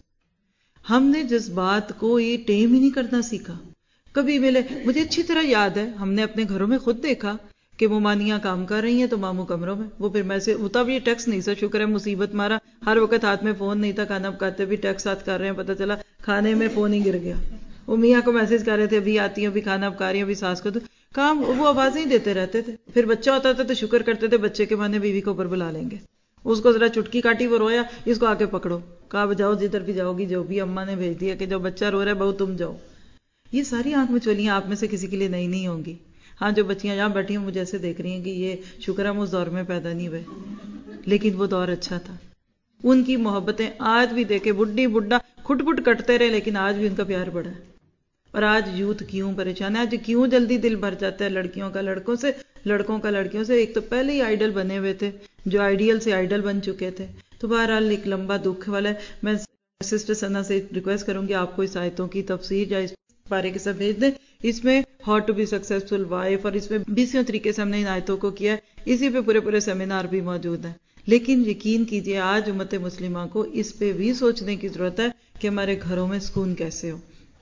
ہم نے جذبات کو یہ ٹیم ہی نہیں کرنا سیکھا. کبھی ملے، مجھے اچھی طرح یاد ہے ہم نے اپنے گھروں میں خود دیکھا کہ ممانیاں کام کر رہی ہیں تو ماموں کمروں میں، وہ پھر میں سے ہوتا بھی ٹیکس نہیں سا، شکر ہے مصیبت مارا ہر وقت ہاتھ میں فون نہیں تھا، کھانا پکاتے بھی ٹیکس ساتھ کر رہے ہیں، پتہ چلا کھانے میں فون ہی گر گیا. وہ میاں کو میسج کر رہے تھے ابھی آتی ہیں، ابھی کھانا پکا رہی ہیں، ابھی ساس کو تو کام، وہ آوازیں ہی دیتے رہتے تھے. پھر بچہ ہوتا تھا تو شکر کرتے تھے بچے کے بہانے بیوی کو اوپر بلا لیں گے. اس کو ذرا چٹکی کاٹی، وہ رویا، اس کو آ کے پکڑو، کہا جاؤ جدھر بھی جاؤ گی، جو بھی اماں نے بھیج دیا کہ جو بچہ رو رہا ہے بہو تم جاؤ. یہ ساری آنکھ میں چولیاں آپ میں سے کسی کے لیے نئی نہیں ہوں گی. ہاں جو بچیاں یہاں بیٹھی ہیں مجھے ایسے دیکھ رہی ہیں کہ یہ شکر ہے ہم اس دور میں پیدا نہیں ہوئے، لیکن وہ دور اچھا تھا. ان کی محبتیں آج بھی دیکھے، بڈھی بڈھا کھٹ پٹ کٹتے رہے لیکن آج بھی ان کا پیار بڑا ہے. اور آج یوتھ کیوں پریشان ہے، آج کیوں جلدی دل بھر جاتا ہے لڑکیوں کا لڑکوں سے، لڑکوں کا لڑکیوں سے. ایک تو پہلے ہی آئیڈل بنے ہوئے تھے جو آئیڈیل سے آئیڈل بن چکے تھے. تو بہرحال ایک لمبا دکھ والا ہے. میں سسٹر ثنا سے ریکویسٹ کروں گی آپ کو اس آیتوں کی تفسیر یا اس بارے کے ساتھ بھیج دیں. اس میں how to be successful wife, اور اس میں 20 طریقے سے ہم نے ان آیتوں کو کیا ہے. اسی پہ پورے سیمینار بھی موجود ہیں. لیکن یقین کیجئے آج امت مسلمہ کو اس پہ بھی سوچنے کی ضرورت ہے کہ ہمارے گھروں میں سکون کیسے ہو،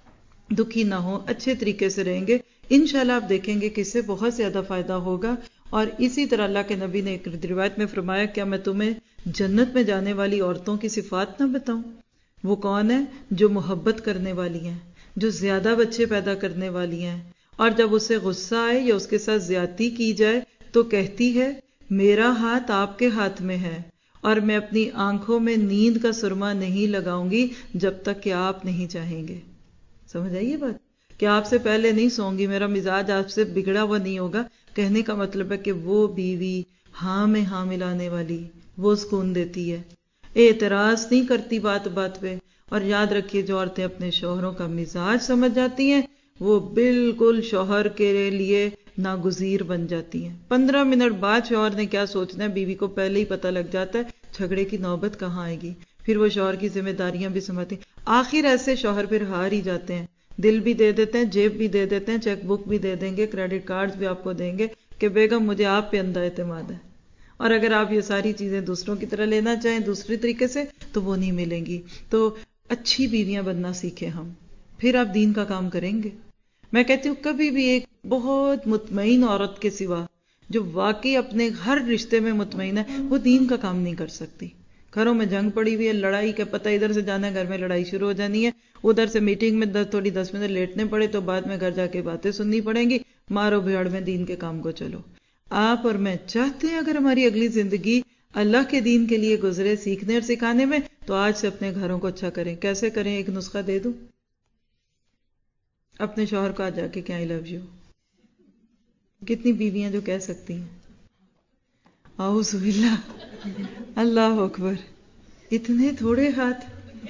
دکھی نہ ہو، اچھے طریقے سے رہیں گے. انشاءاللہ آپ دیکھیں گے کہ اس سے بہت زیادہ فائدہ ہوگا. اور اسی طرح اللہ کے نبی نے ایک روایت میں فرمایا، کیا میں تمہیں جنت میں جانے والی عورتوں کی صفات نہ بتاؤں؟ وہ کون ہیں؟ جو محبت کرنے والی ہیں، جو زیادہ بچے پیدا کرنے والی ہیں، اور جب اسے غصہ آئے یا اس کے ساتھ زیادتی کی جائے تو کہتی ہے میرا ہاتھ آپ کے ہاتھ میں ہے، اور میں اپنی آنکھوں میں نیند کا سرما نہیں لگاؤں گی جب تک کہ آپ نہیں چاہیں گے. سمجھ آئیے بات، کہ آپ سے پہلے نہیں سوؤں گی، میرا مزاج آپ سے بگڑا ہوا نہیں ہوگا. کہنے کا مطلب ہے کہ وہ بیوی ہاں میں ہاں ملانے والی، وہ سکون دیتی ہے، اعتراض نہیں کرتی بات بات پہ. اور یاد رکھیے جو عورتیں اپنے شوہروں کا مزاج سمجھ جاتی ہیں وہ بالکل شوہر کے لیے ناگزیر بن جاتی ہیں. 15 منٹ بعد شوہر نے کیا سوچنا ہے بیوی کو پہلے ہی پتہ لگ جاتا ہے. جھگڑے کی نوبت کہاں آئے گی، پھر وہ شوہر کی ذمہ داریاں بھی سمجھتی ہیں. آخر ایسے شوہر پھر ہار ہی جاتے ہیں، دل بھی دے دیتے ہیں، جیب بھی دے دیتے ہیں، چیک بک بھی دے دیں گے، کریڈٹ کارڈز بھی آپ کو دیں گے کہ بیگم مجھے آپ پہ اندھا اعتماد ہے. اور اگر آپ یہ ساری چیزیں دوسروں کی طرح لینا چاہیں دوسری طریقے سے تو وہ نہیں ملیں گی. تو اچھی بیویاں بننا سیکھیں ہم، پھر آپ دین کا کام کریں گے. میں کہتی ہوں کبھی بھی ایک بہت مطمئن عورت کے سوا جو واقعی اپنے ہر رشتے میں مطمئن ہے وہ دین کا کام نہیں کر سکتی. گھروں میں جنگ پڑی ہوئی ہے، لڑائی کا پتہ ادھر سے جانا ہے گھر میں لڑائی شروع ہو جانی ہے، ادھر سے میٹنگ میں تھوڑی 10 منٹ لیٹنے پڑے تو بعد میں گھر جا کے باتیں سننی پڑیں گی. مارو بھیڑ میں دین کے کام کو چلو. آپ اور میں چاہتے ہیں اگر ہماری اگلی زندگی اللہ کے دین کے لیے گزرے سیکھنے اور سکھانے میں تو آج سے اپنے گھروں کو اچھا کریں. کیسے کریں؟ ایک نسخہ دے دوں. اپنے شوہر کو آ جا کے کہ آئی لو یو. کتنی بیویاں جو کہہ سکتی ہیں اعوذ باللہ، اللہ اکبر، اتنے تھوڑے ہاتھ.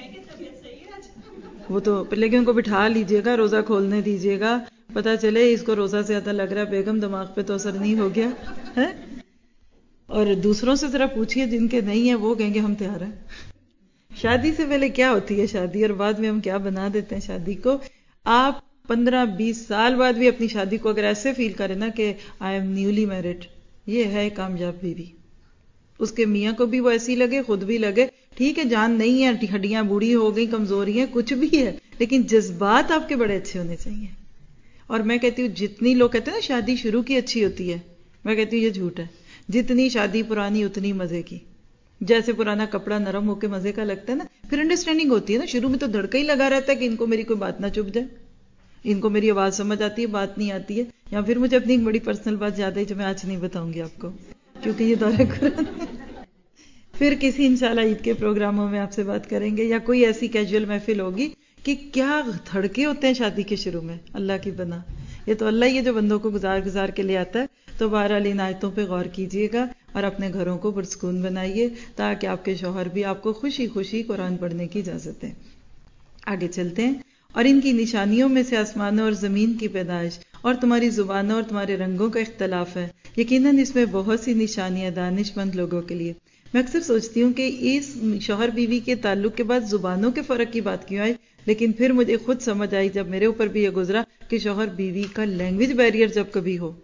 وہ تو لیکن ان کو بٹھا لیجئے گا، روزہ کھولنے دیجئے گا، پتہ چلے اس کو روزہ سے زیادہ لگ رہا ہے، بیگم دماغ پہ تو اثر نہیں ہو گیا ہے. اور دوسروں سے ذرا پوچھئے جن کے نہیں ہیں وہ کہیں گے ہم تیار ہیں. شادی سے پہلے کیا ہوتی ہے شادی، اور بعد میں ہم کیا بنا دیتے ہیں شادی کو. آپ 15-20 سال بعد بھی اپنی شادی کو اگر ایسے فیل کریں نا کہ آئی ایم نیولی میرڈ، یہ ہے کامیاب بیوی. اس کے میاں کو بھی وہ ایسی لگے، خود بھی لگے ٹھیک ہے جان نہیں ہے، ہڈیاں بوڑھی ہو گئی، کمزوری ہیں، کچھ بھی ہے، لیکن جذبات آپ کے بڑے اچھے ہونے چاہیے. اور میں کہتی ہوں جتنی لوگ کہتے ہیں نا شادی شروع کی اچھی ہوتی ہے، میں کہتی ہوں یہ جھوٹ ہے. جتنی شادی پرانی اتنی مزے کی. جیسے پرانا کپڑا نرم ہو کے مزے کا لگتا ہے نا, پھر انڈرسٹینڈنگ ہوتی ہے نا. شروع میں تو دھڑکا ہی لگا رہتا ہے کہ ان کو میری کوئی بات نہ چپ جائے, ان کو میری آواز سمجھ آتی ہے, بات نہیں آتی ہے. یا پھر مجھے اپنی ایک بڑی پرسنل بات یاد ہے جو میں آج نہیں بتاؤں گی آپ کو, کیونکہ یہ دورہ قرآن ہے. پھر کسی انشاءاللہ عید کے پروگراموں میں آپ سے بات کریں گے, یا کوئی ایسی کیجول محفل ہوگی کہ کیا دھڑکے ہوتے ہیں شادی کے شروع میں, اللہ کی بنا. یہ تو اللہ ہی ہے جو بندوں کو گزار کے لے آتا ہے. تو بہرحال ان آیتوں پہ غور کیجئے گا اور اپنے گھروں کو پرسکون بنائیے تاکہ آپ کے شوہر بھی آپ کو خوشی خوشی قرآن پڑھنے کی اجازت دیں. آگے چلتے ہیں. اور ان کی نشانیوں میں سے آسمانوں اور زمین کی پیدائش اور تمہاری زبانوں اور تمہارے رنگوں کا اختلاف ہے. یقیناً اس میں بہت سی نشانیاں دانش مند لوگوں کے لیے. میں اکثر سوچتی ہوں کہ اس شوہر بیوی کے تعلق کے بعد زبانوں کے فرق کی بات کیوں آئی, لیکن پھر مجھے خود سمجھ آئی جب میرے اوپر بھی یہ گزرا کہ شوہر بیوی کا لینگویج بیریئر جب کبھی ہو.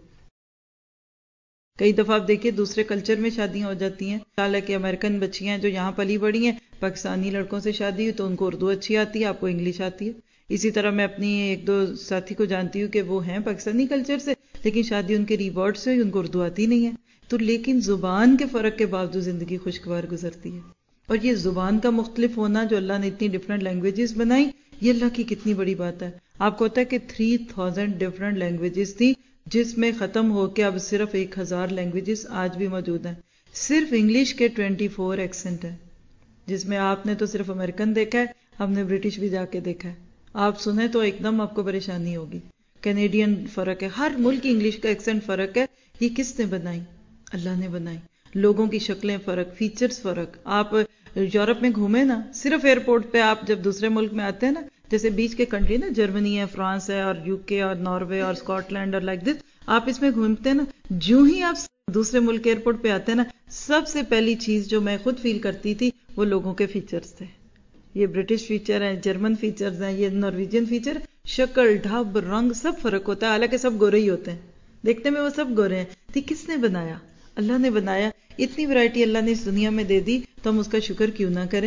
کئی دفعہ آپ دیکھیے دوسرے کلچر میں شادیاں ہو جاتی ہیں, حالانکہ امریکن بچیاں جو یہاں پلی بڑی ہیں, پاکستانی لڑکوں سے شادی ہوئی تو ان کو اردو اچھی آتی ہے, آپ کو انگلش آتی ہے. اسی طرح میں اپنی ایک دو ساتھی کو جانتی ہوں کہ وہ ہیں پاکستانی کلچر سے, لیکن شادی ان کے ریورڈ سے, ان کو اردو آتی نہیں ہے. تو لیکن زبان کے فرق کے باوجود زندگی خوشگوار گزرتی ہے. اور یہ زبان کا مختلف ہونا جو اللہ نے اتنی ڈفرینٹ لینگویجز بنائی, یہ اللہ کی کتنی بڑی بات ہے. آپ کو پتا ہے کہ 3000 ڈفرینٹ لینگویجز تھی, جس میں ختم ہو کے اب صرف 1000 لینگویجز آج بھی موجود ہیں. صرف انگلش کے 24 ایکسنٹ ہیں, جس میں آپ نے تو صرف امریکن دیکھا ہے, ہم نے برٹش بھی جا کے دیکھا ہے. آپ سنیں تو ایک دم آپ کو پریشانی ہوگی. کینیڈین فرق ہے, ہر ملک کی انگلش کا ایکسنٹ فرق ہے. یہ کس نے بنائی؟ اللہ نے بنائی. لوگوں کی شکلیں فرق, فیچرز فرق. آپ یورپ میں گھومیں نا, صرف ایئرپورٹ پہ آپ جب دوسرے ملک میں آتے ہیں نا, جیسے بیچ کے کنٹری نا, جرمنی ہے, فرانس ہے, اور UK اور ناروے اور اسکاٹ لینڈ اور لائک دس, آپ اس میں گھومتے ہیں نا, جو ہی آپ دوسرے ملک کے ایئرپورٹ پہ آتے ہیں نا, سب سے پہلی چیز جو میں خود فیل کرتی تھی وہ لوگوں کے فیچرز تھے. یہ برٹش فیچر ہیں, جرمن فیچرز ہیں, یہ نارویجین فیچر. شکل, ڈھب, رنگ سب فرق ہوتا ہے, حالانکہ سب گورے ہی ہوتے ہیں, دیکھنے میں وہ سب گورے ہیں. تو کس نے بنایا؟ اللہ نے بنایا. اتنی ورائٹی اللہ نے اس دنیا میں دے دی, تو ہم اس کا شکر کیوں نہ کریں.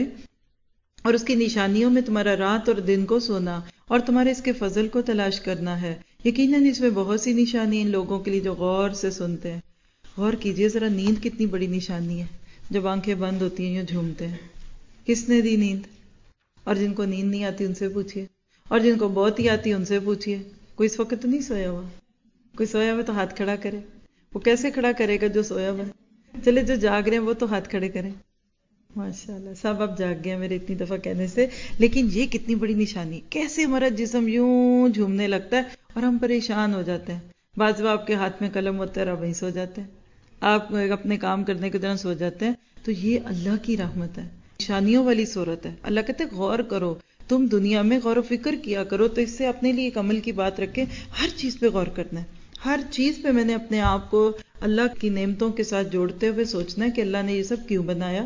اور اس کی نشانیوں میں تمہارا رات اور دن کو سونا اور تمہارے اس کے فضل کو تلاش کرنا ہے. یقیناً اس میں بہت سی نشانی ان لوگوں کے لیے جو غور سے سنتے ہیں. غور کیجئے ذرا, نیند کتنی بڑی نشانی ہے. جب آنکھیں بند ہوتی ہیں یوں جھومتے ہیں, کس نے دی نیند؟ اور جن کو نیند نہیں آتی ان سے پوچھئے, اور جن کو بہت ہی آتی ان سے پوچھئے. کوئی اس وقت تو نہیں سویا ہوا؟ کوئی سویا ہوا تو ہاتھ کھڑا کرے. وہ کیسے کھڑا کرے گا جو سویا ہوا ہے؟ چلے جو جاگ رہے ہیں وہ تو ہاتھ کھڑے کریں. ماشاءاللہ سب اب جاگ گئے میرے اتنی دفعہ کہنے سے. لیکن یہ کتنی بڑی نشانی, کیسے ہمارا جسم یوں جھومنے لگتا ہے اور ہم پریشان ہو جاتے ہیں. بعض آپ کے ہاتھ میں قلم ہوتا ہے اور وہیں سو جاتے ہیں, آپ اپنے کام کرنے کے دوران سو جاتے ہیں. تو یہ اللہ کی رحمت ہے, نشانیوں والی صورت ہے. اللہ کہتے ہیں غور کرو, تم دنیا میں غور و فکر کیا کرو. تو اس سے اپنے لیے ایک عمل کی بات رکھیں, ہر چیز پہ غور کرنا ہے. ہر چیز پہ میں نے اپنے آپ کو اللہ کی نعمتوں کے ساتھ جوڑتے ہوئے سوچنا ہے کہ اللہ نے یہ سب کیوں بنایا.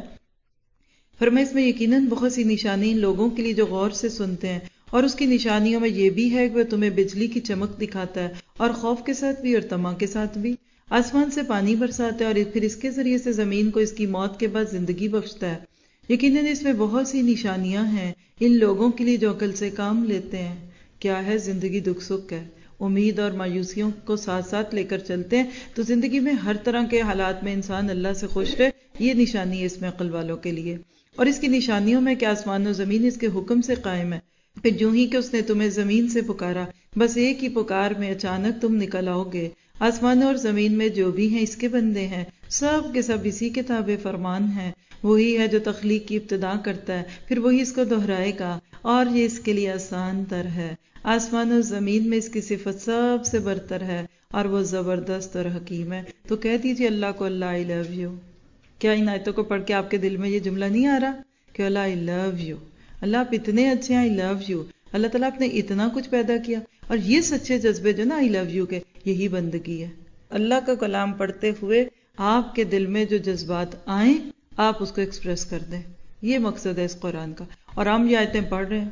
فرمایا اس میں یقیناً بہت سی نشانی ان لوگوں کے لیے جو غور سے سنتے ہیں. اور اس کی نشانیوں میں یہ بھی ہے کہ وہ تمہیں بجلی کی چمک دکھاتا ہے, اور خوف کے ساتھ بھی اور طمع کے ساتھ بھی. آسمان سے پانی برساتا ہے اور پھر اس کے ذریعے سے زمین کو اس کی موت کے بعد زندگی بخشتا ہے. یقیناً اس میں بہت سی نشانیاں ہیں ان لوگوں کے لیے جو عقل سے کام لیتے ہیں. کیا ہے؟ زندگی دکھ سکھ ہے, امید اور مایوسیوں کو ساتھ ساتھ لے کر چلتے ہیں. تو زندگی میں ہر طرح کے حالات میں انسان اللہ سے خوش رہے, یہ نشانی ہے اس میں عقل والوں کے لیے. اور اس کی نشانیوں میں کہ آسمان و زمین اس کے حکم سے قائم ہے. پھر جو ہی کہ اس نے تمہیں زمین سے پکارا, بس ایک ہی پکار میں اچانک تم نکل آؤ گے. آسمانوں اور زمین میں جو بھی ہیں اس کے بندے ہیں, سب کے سب اسی کے تابع فرمان ہیں. وہی ہے جو تخلیق کی ابتدا کرتا ہے, پھر وہی اس کو دہرائے گا, اور یہ اس کے لیے آسان تر ہے. آسمان و زمین میں اس کی صفت سب سے برتر ہے, اور وہ زبردست اور حکیم ہے. تو کہہ دیجئے اللہ کو, اللہ I love you. کیا ان آیتوں کو پڑھ کے آپ کے دل میں یہ جملہ نہیں آ رہا کہ اللہ I love you, اللہ آپ اتنے اچھے ہیں, I love you. اللہ تعالیٰ آپ نے اتنا کچھ پیدا کیا, اور یہ سچے جذبے جو نا I love you کے, یہی بندگی ہے. اللہ کا کلام پڑھتے ہوئے آپ کے دل میں جو جذبات آئیں آپ اس کو ایکسپریس کر دیں, یہ مقصد ہے اس قرآن کا. اور ہم یہ آیتیں پڑھ رہے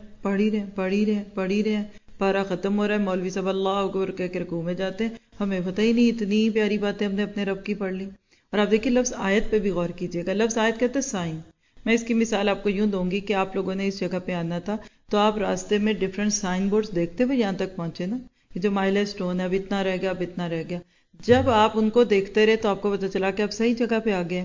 ہیں, پارا ختم ہو رہا ہے, مولوی صاحب اللہ اکبر کہہ کے رکوع میں جاتے ہیں, ہمیں پتہ ہی نہیں اتنی پیاری باتیں ہم نے اپنے رب کی پڑھ لی. اور آپ دیکھیے لفظ آیت پہ بھی غور کیجئے گا. لفظ آیت کہتے ہیں سائن. میں اس کی مثال آپ کو یوں دوں گی کہ آپ لوگوں نے اس جگہ پہ آنا تھا, تو آپ راستے میں ڈفرینٹ سائن بورڈز دیکھتے ہوئے یہاں تک پہنچے نا, یہ جو مائل سٹون ہے، اب اتنا رہ گیا، اب اتنا رہ گیا. جب آپ ان کو دیکھتے رہے تو آپ کو پتہ چلا کہ آپ صحیح جگہ پہ آ گئے.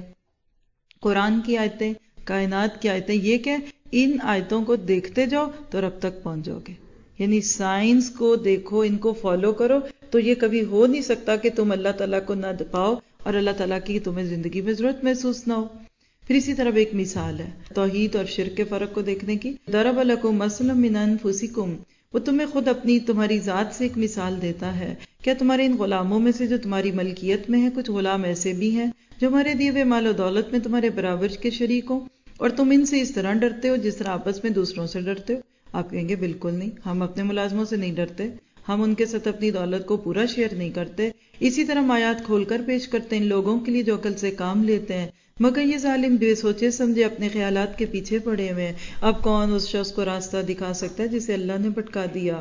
قرآن کی آیتیں، کائنات کی آیتیں، یہ کہ ان آیتوں کو دیکھتے جاؤ تو رب تک پہنچ جاؤ گے. یعنی سائنس کو دیکھو، ان کو فالو کرو، تو یہ کبھی ہو نہیں سکتا کہ تم اللہ تعالیٰ کو نہ پاؤ اور اللہ تعالیٰ کی تمہیں زندگی میں ضرورت محسوس نہ ہو. پھر اسی طرح ایک مثال ہے توحید اور شرک کے فرق کو دیکھنے کی. ضرب لکم مثلا من انفسکم، وہ تمہیں خود اپنی تمہاری ذات سے ایک مثال دیتا ہے. کیا تمہارے ان غلاموں میں سے جو تمہاری ملکیت میں ہیں کچھ غلام ایسے بھی ہیں جو ہمارے دیے ہوئے مال و دولت میں تمہارے برابر کے شریک ہوں، اور تم ان سے اس طرح ڈرتے ہو جس طرح آپس میں دوسروں سے ڈرتے ہو؟ آپ کہیں گے بالکل نہیں، ہم اپنے ملازموں سے نہیں ڈرتے، ہم ان کے ساتھ اپنی دولت کو پورا شیئر نہیں کرتے. اسی طرح ہم آیات کھول کر پیش کرتے ہیں ان لوگوں کے لیے جو عقل سے کام لیتے ہیں، مگر یہ ظالم بے سوچے سمجھے اپنے خیالات کے پیچھے پڑے ہوئے ہیں. اب کون اس شخص کو راستہ دکھا سکتا ہے جسے اللہ نے بھٹکا دیا؟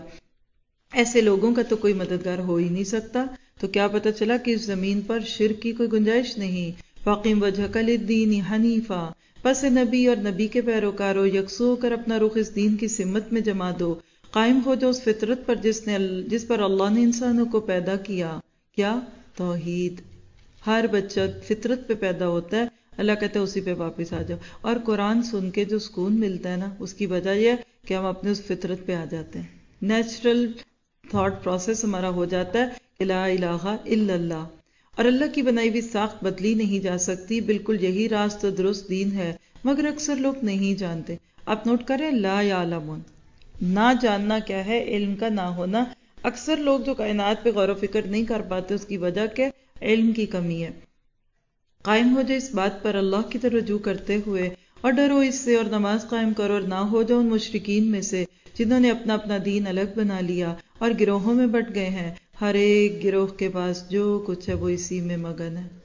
ایسے لوگوں کا تو کوئی مددگار ہو ہی نہیں سکتا. تو کیا پتہ چلا کہ اس زمین پر شرک کی کوئی گنجائش نہیں. فَقِمْ وَجْهَكَ لِلدِّينِ حَنِيفًا، پس نبی اور نبی کے پیروکاروں یکسو ہو کر اپنا رخ اس دین کی سمت میں جما دو. قائم ہو جو اس فطرت پر جس پر اللہ نے انسانوں کو پیدا کیا. کیا؟ توحید. ہر بچہ فطرت پہ پیدا ہوتا ہے، اللہ کہتا ہے اسی پہ واپس آ جاؤ. اور قرآن سن کے جو سکون ملتا ہے نا، اس کی وجہ یہ ہے کہ ہم اپنے اس فطرت پہ آ جاتے ہیں. نیچرل تھاٹ پروسیس ہمارا ہو جاتا ہے کہ لا الہ الا اللہ، اور اللہ کی بنائی ہوئی ساخت بدلی نہیں جا سکتی. بالکل یہی راست درست دین ہے، مگر اکثر لوگ نہیں جانتے. آپ نوٹ کریں، لا یعلمون، نہ جاننا کیا ہے؟ علم کا نہ ہونا. اکثر لوگ جو کائنات پہ غور و فکر نہیں کر پاتے، اس کی وجہ کہ علم کی کمی ہے. قائم ہو جائے اس بات پر اللہ کی طرف رجوع کرتے ہوئے، اور ڈرو اس سے، اور نماز قائم کرو، اور نہ ہو جاؤ ان مشرکین میں سے جنہوں نے اپنا اپنا دین الگ بنا لیا اور گروہوں میں بٹ گئے ہیں. ہر ایک گروہ کے پاس جو کچھ ہے وہ اسی میں مگن ہے.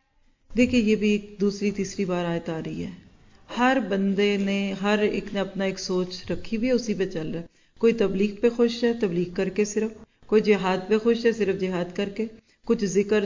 دیکھیں یہ بھی دوسری تیسری بار آیت آ رہی ہے. ہر بندے نے، ہر ایک نے اپنا ایک سوچ رکھی ہوئی ہے، اسی پہ چل رہا ہے. کوئی تبلیغ پہ خوش ہے، تبلیغ کر کے صرف. کوئی جہاد پہ خوش ہے، صرف جہاد کر کے. کچھ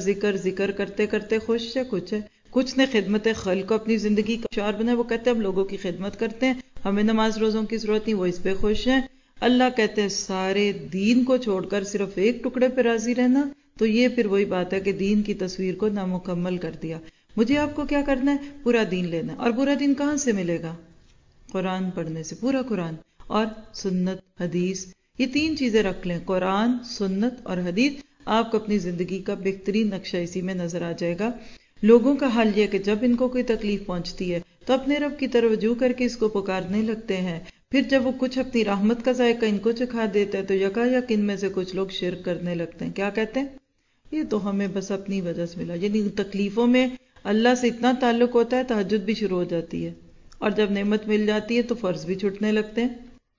ذکر کرتے کرتے خوش ہے. کچھ نے خدمت خلق کو اپنی زندگی کا شعار بنا، وہ کہتے ہیں ہم لوگوں کی خدمت کرتے ہیں، ہمیں نماز روزوں کی ضرورت نہیں، وہ اس پہ خوش ہیں. اللہ کہتے ہیں سارے دین کو چھوڑ کر صرف ایک ٹکڑے پہ راضی رہنا. تو یہ پھر وہی بات ہے کہ دین کی تصویر کو نامکمل کر دیا. مجھے آپ کو کیا کرنا ہے؟ پورا دین لینا ہے. اور پورا دین کہاں سے ملے گا؟ قرآن پڑھنے سے. پورا قرآن اور سنت، حدیث، یہ تین چیزیں رکھ لیں، قرآن، سنت اور حدیث. آپ کو اپنی زندگی کا بہترین نقشہ اسی میں نظر آ جائے گا. لوگوں کا حال یہ کہ جب ان کو کوئی تکلیف پہنچتی ہے تو اپنے رب کی طرف رجوع کر کے اس کو پکارنے لگتے ہیں. پھر جب وہ کچھ اپنی رحمت کا ذائقہ ان کو چکھا دیتا ہے تو یکایک ان میں سے کچھ لوگ شرک کرنے لگتے ہیں. کیا کہتے ہیں؟ یہ تو ہمیں بس اپنی وجہ سے ملا. یعنی تکلیفوں میں اللہ سے اتنا تعلق ہوتا ہے تہجد بھی شروع ہو جاتی ہے، اور جب نعمت مل جاتی ہے تو فرض بھی چھوٹنے لگتے ہیں.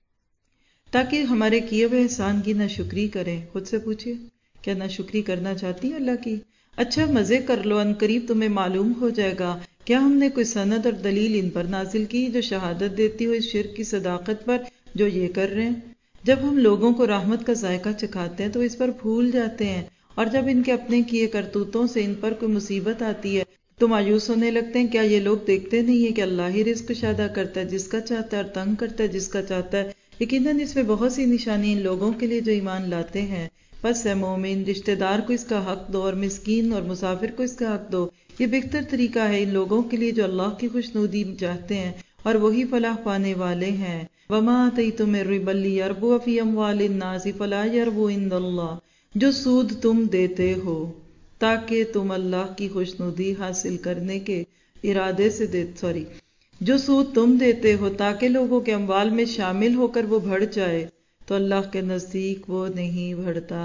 تاکہ ہمارے کیے ہوئے احسان کی ناشکری کریں. خود سے پوچھئے، کیا ناشکری کرنا چاہتی ہے اللہ کی؟ اچھا مزے کر لو، ان قریب تمہیں معلوم ہو جائے گا. کیا ہم نے کوئی سند اور دلیل ان پر نازل کی جو شہادت دیتی ہو اس شرک کی صداقت پر جو یہ کر رہے ہیں؟ جب ہم لوگوں کو رحمت کا ذائقہ چکھاتے ہیں تو اس پر پھول جاتے ہیں، اور جب ان کے اپنے کیے کرتوتوں سے ان پر کوئی مصیبت آتی ہے تو مایوس ہونے لگتے ہیں. کیا یہ لوگ دیکھتے نہیں ہیں کہ اللہ ہی رزق کشادہ کرتا ہے جس کا چاہتا ہے اور تنگ کرتا ہے جس کا چاہتا ہے؟ یقیناً اس میں بہت سی نشانی ان لوگوں کے لیے جو ایمان لاتے ہیں. پس اے مومن، رشتہ دار کو اس کا حق دو اور مسکین اور مسافر کو اس کا حق دو. یہ بہتر طریقہ ہے ان لوگوں کے لیے جو اللہ کی خوشنودی چاہتے ہیں اور وہی فلاح پانے والے ہیں. وما آتیتم من ربا لیربو فی اموال الناس فلا یربو عند اللہ، جو سود تم دیتے ہو تاکہ تم اللہ کی خوشنودی حاصل کرنے کے ارادے سے جو سود تم دیتے ہو تاکہ لوگوں کے اموال میں شامل ہو کر وہ بڑھ جائے تو اللہ کے نزدیک وہ نہیں بڑھتا.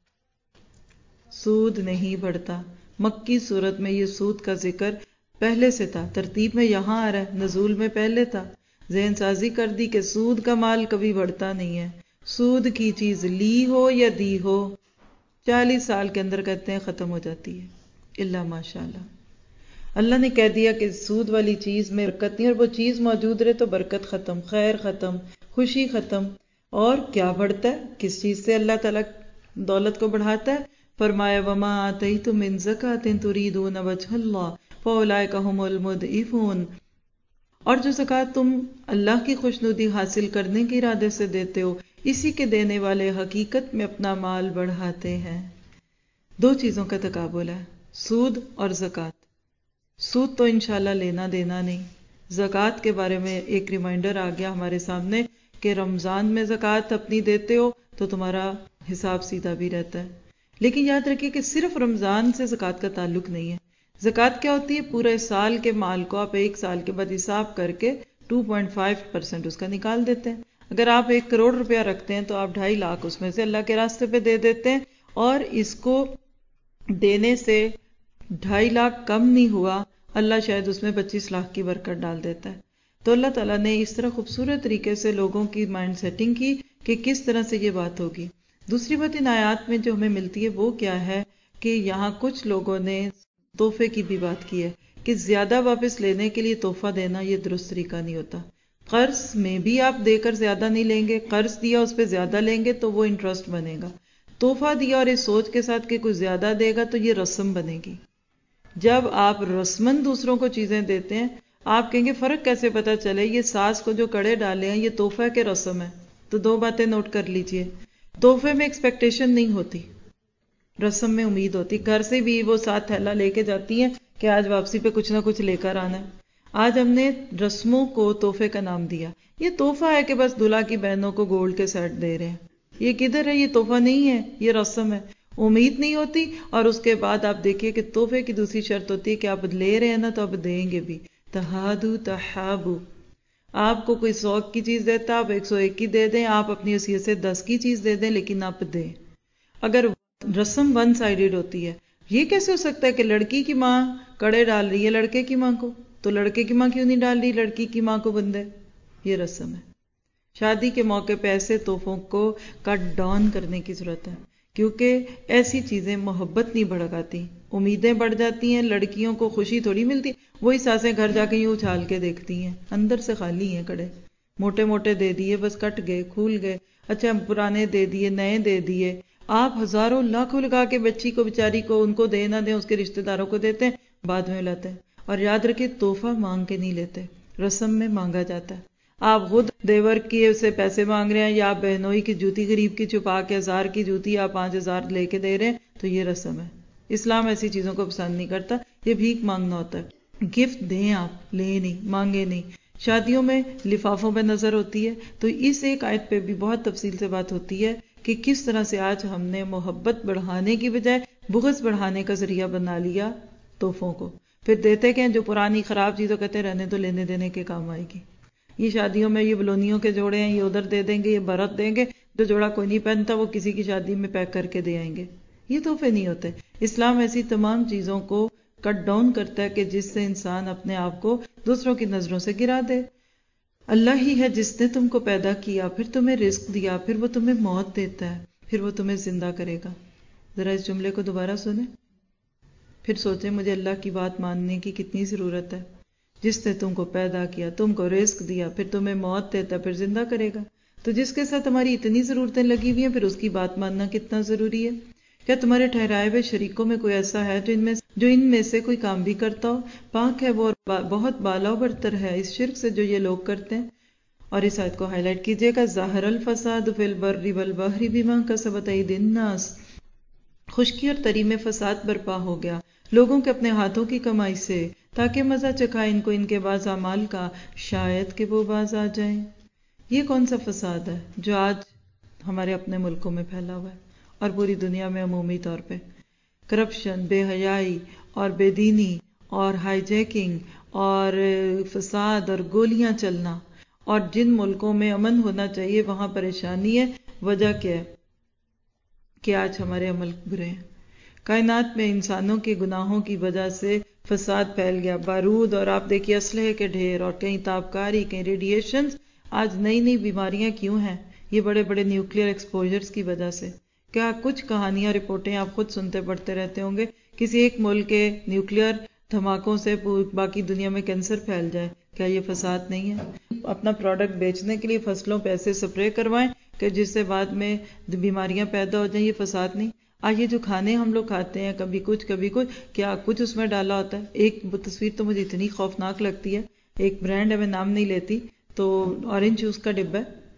سود نہیں بڑھتا. مکی صورت میں یہ سود کا ذکر پہلے سے تھا، ترتیب میں یہاں آ رہا ہے، نزول میں پہلے تھا. ذہن سازی کر دی کہ سود کا مال کبھی بڑھتا نہیں ہے. سود کی چیز لی ہو یا دی ہو 40 سال کے اندر کہتے ہیں ختم ہو جاتی ہے، الا ماشاءاللہ. اللہ نے کہہ دیا کہ سود والی چیز میں برکت نہیں، اور وہ چیز موجود رہے تو برکت ختم، خیر ختم، خوشی ختم. اور کیا بڑھتا ہے؟ کس چیز سے اللہ تعالیٰ دولت کو بڑھاتا ہے؟ فرمایا وما آتیتم من زکاۃ تریدون وجہ اللہ فاولئک ھم المضعفون. اور جو زکوٰۃ تم اللہ کی خوشنودی حاصل کرنے کے ارادے سے دیتے ہو، اسی کے دینے والے حقیقت میں اپنا مال بڑھاتے ہیں۔ دو چیزوں کا تقابل ہے، سود اور زکوٰۃ۔ سود تو انشاءاللہ لینا دینا نہیں۔ زکوٰۃ کے بارے میں ایک ریمائنڈر آ گیا ہمارے سامنے کہ رمضان میں زکوٰۃ اپنی دیتے ہو تو تمہارا حساب سیدھا بھی رہتا ہے، لیکن یاد رکھیے کہ صرف رمضان سے زکوٰۃ کا تعلق نہیں ہے۔ زکوٰۃ کیا ہوتی ہے؟ پورے سال کے مال کو آپ ایک سال کے بعد حساب کر کے 2.5% اس کا نکال دیتے ہیں۔ اگر آپ 1 کروڑ روپیہ رکھتے ہیں تو آپ 2.5 لاکھ اس میں سے اللہ کے راستے پہ دے دیتے ہیں، اور اس کو دینے سے 2.5 لاکھ کم نہیں ہوا، اللہ شاید اس میں 25 لاکھ کی برکت ڈال دیتا ہے۔ تو اللہ تعالیٰ نے اس طرح خوبصورت طریقے سے لوگوں کی مائنڈ سیٹنگ کی کہ کس طرح سے یہ بات ہوگی۔ دوسری بات ان آیات میں جو ہمیں ملتی ہے وہ کیا ہے کہ یہاں کچھ لوگوں نے تحفے کی بھی بات کی ہے کہ زیادہ واپس لینے کے لیے تحفہ دینا یہ درست طریقہ نہیں ہوتا۔ قرض میں بھی آپ دے کر زیادہ نہیں لیں گے، قرض دیا اس پہ زیادہ لیں گے تو وہ انٹرسٹ بنے گا۔ تحفہ دیا اور اس سوچ کے ساتھ کہ کوئی زیادہ دے گا تو یہ رسم بنے گی۔ جب آپ رسمن دوسروں کو چیزیں دیتے ہیں، آپ کہیں گے فرق کیسے پتا چلے؟ یہ ساس کو جو کڑے ڈالے ہیں یہ تحفہ کے رسم ہے۔ تو دو باتیں نوٹ کر لیجئے، تحفے میں ایکسپیکٹیشن نہیں ہوتی، رسم میں امید ہوتی۔ گھر سے بھی وہ ساتھ تھیلا لے کے جاتی ہیں کہ آج واپسی پہ کچھ نہ کچھ لے کر آنا ہے۔ آج ہم نے رسموں کو تحفے کا نام دیا۔ یہ تحفہ ہے کہ بس دلہا کی بہنوں کو گولڈ کے سیٹ دے رہے ہیں، یہ کدھر ہے؟ یہ تحفہ نہیں ہے، یہ رسم ہے۔ امید نہیں ہوتی، اور اس کے بعد آپ دیکھیے کہ تحفے کی دوسری شرط ہوتی ہے کہ آپ لے رہے ہیں نا تو آپ دیں گے بھی۔ تہادو تحابو، آپ کو کوئی 100 کی چیز دیتا آپ 101 کی دے دیں، آپ اپنی حیثیت سے 10 کی چیز دے دیں، لیکن آپ دیں۔ اگر رسم ون سائیڈڈ ہوتی ہے، یہ کیسے ہو سکتا ہے کہ لڑکی کی ماں کڑے ڈال رہی ہے لڑکے کی ماں کو، تو لڑکے کی ماں کیوں نہیں ڈال رہی لڑکی کی ماں کو بندے؟ یہ رسم ہے۔ شادی کے موقع پہ ایسے تحفوں کو کٹ ڈاؤن کرنے کی ضرورت ہے، کیونکہ ایسی چیزیں محبت نہیں بڑھاتی، امیدیں بڑھ جاتی ہیں۔ لڑکیوں کو خوشی تھوڑی ملتی، وہی ساسیں گھر جا کے یوں اچھال کے دیکھتی ہیں، اندر سے خالی ہیں کڑے، موٹے موٹے دے دیے بس کٹ گئے کھول گئے، اچھا پرانے دے دیے نئے دے دیے۔ آپ ہزاروں لاکھوں لگا کے بچی کو بیچاری کو ان کو دے نہ دیں اس کے رشتہ داروں کو دیتے ہیں، بعد میں لاتے ہیں۔ اور یاد رکھیں تحفہ مانگ کے نہیں لیتے، رسم میں مانگا جاتا ہے۔ آپ خود دیور کی سے پیسے مانگ رہے ہیں، یا آپ بہنوئی کی جوتی غریب کی چھپا کے 1000 کی جوتی آپ 5000 لے کے دے رہے ہیں، تو یہ رسم ہے۔ اسلام ایسی چیزوں کو پسند نہیں کرتا، یہ بھیک مانگنا ہوتا ہے۔ گفٹ دیں آپ، لیں نہیں، مانگے نہیں۔ شادیوں میں لفافوں پہ نظر ہوتی ہے، تو اس ایک آیت پہ بھی بہت تفصیل سے بات ہوتی ہے کہ کس طرح سے آج ہم نے محبت بڑھانے کی بجائے بغض بڑھانے کا ذریعہ بنا لیا تحفوں کو۔ پھر دیتے کہ جو پرانی خراب چیزوں کہتے ہیں رہنے تو لینے دینے کے کام آئے گی۔ یہ شادیوں میں یہ بلونیوں کے جوڑے ہیں، یہ ادھر دے دیں گے، یہ برت دیں گے، جو جوڑا کوئی نہیں پہنتا وہ کسی کی شادی میں پیک کر کے دے آئیں گے۔ یہ تحفے نہیں ہوتے۔ اسلام ایسی تمام چیزوں کو کٹ ڈاؤن کرتا ہے کہ جس سے انسان اپنے آپ کو دوسروں کی نظروں سے گرا دے۔ اللہ ہی ہے جس نے تم کو پیدا کیا، پھر تمہیں رزق دیا، پھر وہ تمہیں موت دیتا ہے، پھر وہ تمہیں زندہ کرے گا۔ ذرا اس جملے کو دوبارہ سنیں، پھر سوچیں مجھے اللہ کی بات ماننے کی کتنی ضرورت ہے۔ جس نے تم کو پیدا کیا، تم کو رزق دیا، پھر تمہیں موت دیتا ہے، پھر زندہ کرے گا۔ تو جس کے ساتھ ہماری اتنی ضرورتیں لگی ہوئی ہیں، پھر اس کی بات ماننا کتنا ضروری ہے۔ کیا تمہارے ٹھہرائے ہوئے شریکوں میں کوئی ایسا ہے جو ان میں سے کوئی کام بھی کرتا ہو؟ پاک ہے وہ اور بہت بالا و برتر ہے اس شرک سے جو یہ لوگ کرتے ہیں۔ اور اس آیت کو ہائی لائٹ کیجئے گا، ظاہر الفساد فی البر والبحر بما کسبت ایدی الناس۔ خشکی اور تری میں فساد برپا ہو گیا لوگوں کے اپنے ہاتھوں کی کمائی سے، تاکہ مزہ چکھائے ان کو ان کے بعض اعمال کا، شاید کہ وہ باز آ جائیں۔ یہ کون سا فساد ہے جو آج ہمارے اپنے ملکوں میں پھیلا ہوا ہے اور پوری دنیا میں عمومی طور پہ؟ کرپشن، بے حیائی اور بے دینی اور ہائی جیکنگ اور فساد اور گولیاں چلنا، اور جن ملکوں میں امن ہونا چاہیے وہاں پریشانی ہے۔ وجہ کیا ہے کہ آج ہمارے عمل برے ہیں۔ کائنات میں انسانوں کے گناہوں کی وجہ سے فساد پھیل گیا، بارود اور آپ دیکھیے اسلحے کے ڈھیر، اور کہیں تابکاری، کہیں ریڈیشنز۔ آج نئی نئی بیماریاں کیوں ہیں؟ یہ بڑے بڑے نیوکلیئر ایکسپوجرز کی وجہ سے۔ کیا کچھ کہانیاں رپورٹیں آپ خود سنتے پڑھتے رہتے ہوں گے، کسی ایک ملک کے نیوکلیئر دھماکوں سے باقی دنیا میں کینسر پھیل جائے؟ کیا یہ فساد نہیں ہے؟ اپنا پروڈکٹ بیچنے کے لیے فصلوں پہ ایسے سپرے کروائیں کہ جس سے بعد میں بیماریاں پیدا ہو جائیں، یہ فساد نہیں؟ یہ جو کھانے ہم لوگ کھاتے ہیں، کبھی کچھ کیا کچھ اس میں ڈالا ہوتا ہے؟ ایک تصویر تو مجھے اتنی خوفناک لگتی ہے، ایک برانڈ ہے میں نام نہیں لیتی، تو اورنج جوس کا ڈبہ ہے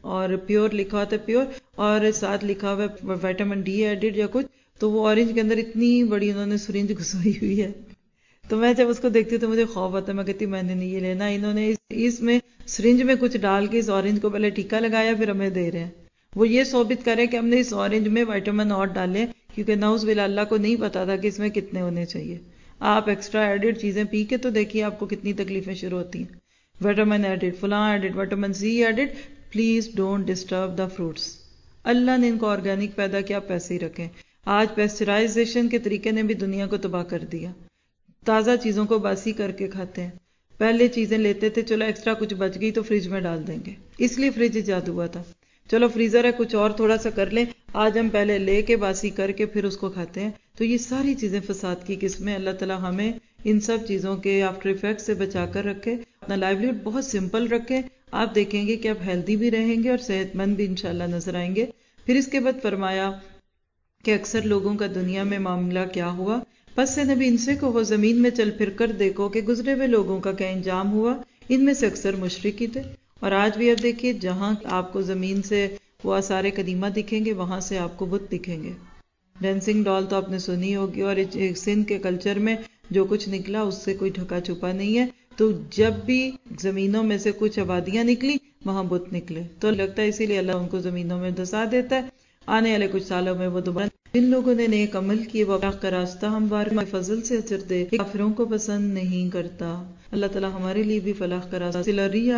اور پیور لکھا ہوتا ہے پیور، اور ساتھ لکھا ہوا ہے وائٹامن ڈی ایڈڈ یا کچھ، تو وہ اورنج کے اندر اتنی بڑی انہوں نے سرنج گھسائی ہوئی ہے، تو میں جب اس کو دیکھتی ہوں تو مجھے خوف آتا ہے، میں کہتی میں نے نہیں یہ لینا، انہوں نے اس میں سرنج میں کچھ ڈال کے اس اورنج کو پہلے ٹیکا لگایا پھر ہمیں دے رہے ہیں، وہ یہ ثابت کرے کہ ہم نے اس اورنج میں وائٹامن اور ڈالے، کیونکہ نعوذ باللہ اللہ کو نہیں پتا تھا کہ اس میں کتنے ہونے چاہیے۔ آپ ایکسٹرا ایڈڈ چیزیں پی کے تو دیکھیے آپ کو کتنی تکلیفیں شروع ہوتی ہیں، وائٹامن ایڈڈ، فلاں added, vitamin C added. Please don't disturb the fruits. Allah نے ان کو آرگینک پیدا کیا، پیسے ہی رکھیں۔ آج پیسچرائزیشن کے طریقے نے بھی دنیا کو تباہ کر دیا، تازہ چیزوں کو باسی کر کے کھاتے ہیں۔ پہلے چیزیں لیتے تھے چلو ایکسٹرا کچھ بچ گئی تو فریج میں ڈال دیں گے، اس لیے فریج ایجاد ہوا تھا، چلو فریزر ہے کچھ اور تھوڑا سا کر لیں، آج ہم پہلے لے کے باسی کر کے پھر اس کو کھاتے ہیں۔ تو یہ ساری چیزیں فساد کی قسمیں، اللہ تعالیٰ ہمیں ان سب چیزوں کے آفٹر ایفیکٹ سے بچا کر رکھے، اپنا لائیولیہڈ بہت سمپل رکھے، آپ دیکھیں گے کہ آپ ہیلدی بھی رہیں گے اور صحت مند بھی انشاءاللہ نظر آئیں گے۔ پھر اس کے بعد فرمایا کہ اکثر لوگوں کا دنیا میں معاملہ کیا ہوا، پس سے نبی ان سے کہو زمین میں چل پھر کر دیکھو کہ گزرے ہوئے لوگوں کا کیا انجام ہوا، ان میں سے اکثر مشرک ہی تھے۔ اور آج بھی اب دیکھیے جہاں آپ کو زمین سے وہ آثار قدیمہ دکھیں گے وہاں سے آپ کو بت دکھیں گے۔ ڈینسنگ ڈال تو آپ نے سنی ہوگی، اور سندھ کے کلچر میں جو کچھ نکلا اس سے کوئی ڈھکا چھپا نہیں ہے، تو جب بھی زمینوں میں سے کچھ آبادیاں نکلی وہاں بت نکلے، تو لگتا ہے اسی لیے اللہ ان کو زمینوں میں دسا دیتا ہے، آنے والے کچھ سالوں میں وہ دوبارہ۔ جن لوگوں نے نیک عمل کیے وہ اللہ کا راستہ ہموار فضل سے اجر دے، کافروں کو پسند نہیں کرتا۔ اللہ تعالیٰ ہمارے لیے بھی فلاح کا راستہ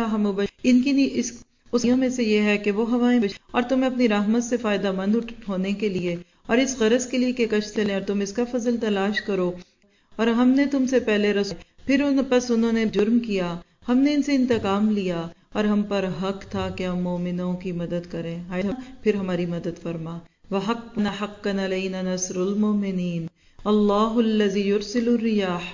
ان کی اس میں سے یہ ہے کہ وہ ہوائیں اور تمہیں اپنی رحمت سے فائدہ مند ہونے کے لیے اور اس غرض کے لیے کہ کشت لیں اور تم اس کا فضل تلاش کرو، اور ہم نے تم سے پہلے پھر پس انہوں نے جرم کیا، ہم نے ان سے انتقام لیا اور ہم پر حق تھا کہ ہم مومنوں کی مدد کریں، پھر ہماری مدد فرما۔ وَحَقًّا حَقًّا عَلَيْنَا نَصْرُ الْمُؤْمِنِينَ اللَّهُ الَّذِي يُرْسِلُ الرِّيَاحَ،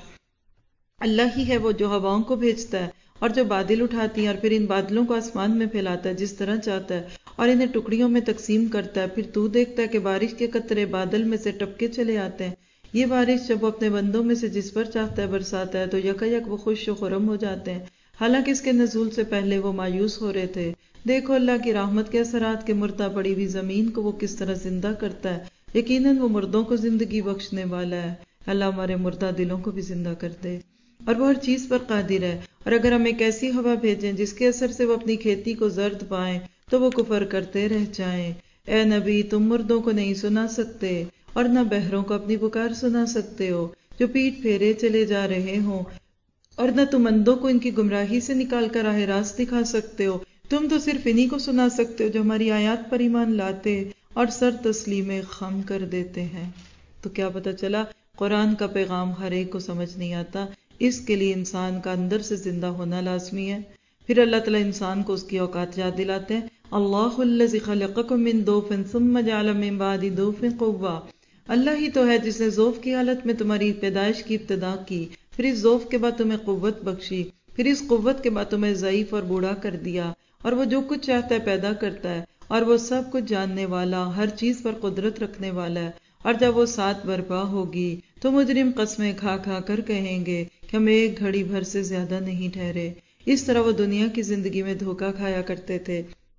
اللہ ہی ہے وہ جو ہواؤں کو بھیجتا ہے اور جو بادل اٹھاتی ہیں اور پھر ان بادلوں کو آسمان میں پھیلاتا ہے جس طرح چاہتا ہے اور انہیں ٹکڑیوں میں تقسیم کرتا ہے، پھر تو دیکھتا ہے کہ بارش کے قطرے بادل میں سے ٹپکے چلے آتے ہیں، یہ بارش جب وہ اپنے بندوں میں سے جس پر چاہتا ہے برساتا ہے تو یکایک وہ خوش و خرم ہو جاتے ہیں، حالانکہ اس کے نزول سے پہلے وہ مایوس ہو رہے تھے۔ دیکھو اللہ کی رحمت کے اثرات کے مردہ پڑی ہوئی زمین کو وہ کس طرح زندہ کرتا ہے، یقیناً وہ مردوں کو زندگی بخشنے والا ہے۔ اللہ ہمارے مردہ دلوں کو بھی زندہ کر دے، اور وہ ہر چیز پر قادر ہے۔ اور اگر ہم ایک ایسی ہوا بھیجیں جس کے اثر سے وہ اپنی کھیتی کو زرد پائیں تو وہ کفر کرتے رہ جائیں۔ اے نبی تم مردوں کو نہیں سنا سکتے اور نہ بہروں کو اپنی پکار سنا سکتے ہو جو پیٹ پھیرے چلے جا رہے ہوں، اور نہ تم اندھوں کو ان کی گمراہی سے نکال کر راہ راست دکھا سکتے ہو، تم تو صرف انہی کو سنا سکتے ہو جو ہماری آیات پر ایمان لاتے اور سر تسلیم خم کر دیتے ہیں۔ تو کیا پتہ چلا قرآن کا پیغام ہر ایک کو سمجھ نہیں آتا، اس کے لیے انسان کا اندر سے زندہ ہونا لازمی ہے۔ پھر اللہ تعالیٰ انسان کو اس کی اوقات یاد دلاتے ہیں، اللہ الذی خلقکم من ضعف ثم جعل من بعد ضعف قوة، اللہ ہی تو ہے جس نے ضعف کی حالت میں تمہاری پیدائش کی ابتدا کی، پھر اس ضعف کے بعد تمہیں قوت بخشی، پھر اس قوت کے بعد تمہیں ضعیف اور بوڑھا کر دیا، اور وہ جو کچھ چاہتا ہے پیدا کرتا ہے، اور وہ سب کچھ جاننے والا، ہر چیز پر قدرت رکھنے والا ہے۔ اور جب وہ سات برپا ہوگی تو مجرم قسمیں کھا کھا کر کہیں گے کہ ہم ایک گھڑی بھر سے زیادہ نہیں ٹھہرے۔ اس طرح وہ دنیا کی زندگی میں دھوکہ کھایا کرتے تھے،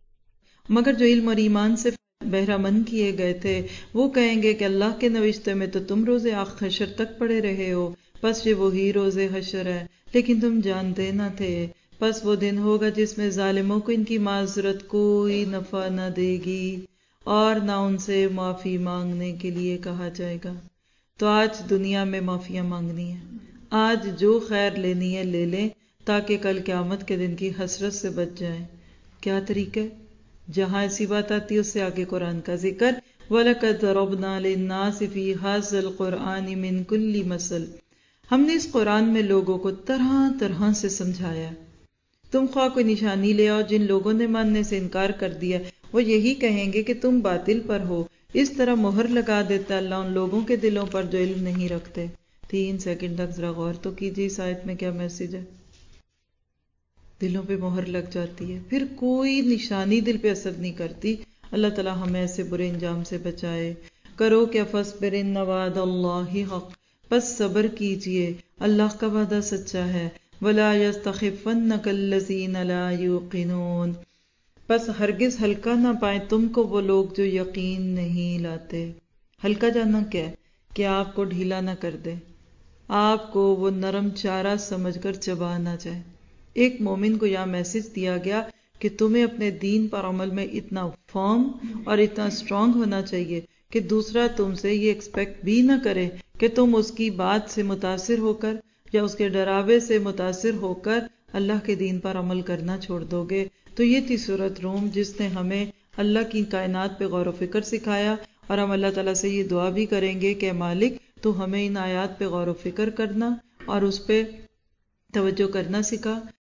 مگر جو علم اور ایمان سے بہرہ مند کیے گئے تھے وہ کہیں گے کہ اللہ کے نوشتے میں تو تم روز حشر تک پڑے رہے ہو، بس یہ وہی روز حشر ہے، لیکن تم جانتے نہ تھے۔ بس وہ دن ہوگا جس میں ظالموں کو ان کی معذرت کوئی نفع نہ دے گی اور نہ ان سے معافی مانگنے کے لیے کہا جائے گا۔ تو آج دنیا میں معافیاں مانگنی ہے، آج جو خیر لینی ہے لے لیں تاکہ کل قیامت کے دن کی حسرت سے بچ جائیں۔ کیا طریقہ ہے؟ جہاں ایسی بات آتی ہے اس سے آگے قرآن کا ذکر، وَلَقَدْ ضَرَبْنَا لِلنَّاسِ فِي هَذَا الْقُرْآنِ مِنْ كُلِّ مَثَلٍ، ہم نے اس قرآن میں لوگوں کو طرح طرح سے سمجھایا۔ تم خواہ کوئی نشانی لے آؤ، جن لوگوں نے ماننے سے انکار کر دیا وہ یہی کہیں گے کہ تم باطل پر ہو، اس طرح مہر لگا دیتا اللہ ان لوگوں کے دلوں پر جو علم نہیں رکھتے۔ 3 سیکنڈ تک ذرا غور تو کیجیے اس آیت میں کیا میسج ہے۔ دلوں پہ مہر لگ جاتی ہے، پھر کوئی نشانی دل پہ اثر نہیں کرتی۔ اللہ تعالیٰ ہمیں ایسے برے انجام سے بچائے۔ کرو کیا فَاصْبِرْ إِنَّ وَعْدَ اللَّهِ حَقٌّ، بس صبر کیجئے اللہ کا وعدہ سچا ہے۔ وَلَا يَسْتَخِفَّنَّكَ الَّذِينَ لَا يُوقِنُونَ، بس ہرگز ہلکا نہ پائیں تم کو وہ لوگ جو یقین نہیں لاتے۔ ہلکا جاننا کیا ہے؟ کہ آپ کو ڈھیلا نہ کر دے، آپ کو وہ نرم چارہ سمجھ کر چبا نہ جائے۔ ایک مومن کو یہاں میسج دیا گیا کہ تمہیں اپنے دین پر عمل میں اتنا فرم اور اتنا اسٹرانگ ہونا چاہیے کہ دوسرا تم سے یہ ایکسپیکٹ بھی نہ کرے کہ تم اس کی بات سے متاثر ہو کر یا اس کے ڈراوے سے متاثر ہو کر اللہ کے دین پر عمل کرنا چھوڑ دو گے۔ تو یہ تھی سورۃ روم، جس نے ہمیں اللہ کی کائنات پہ غور و فکر سکھایا، اور ہم اللہ تعالیٰ سے یہ دعا بھی کریں گے کہ مالک تو ہمیں ان آیات پہ غور و فکر کرنا اور اس پہ توجہ کرنا سکھا،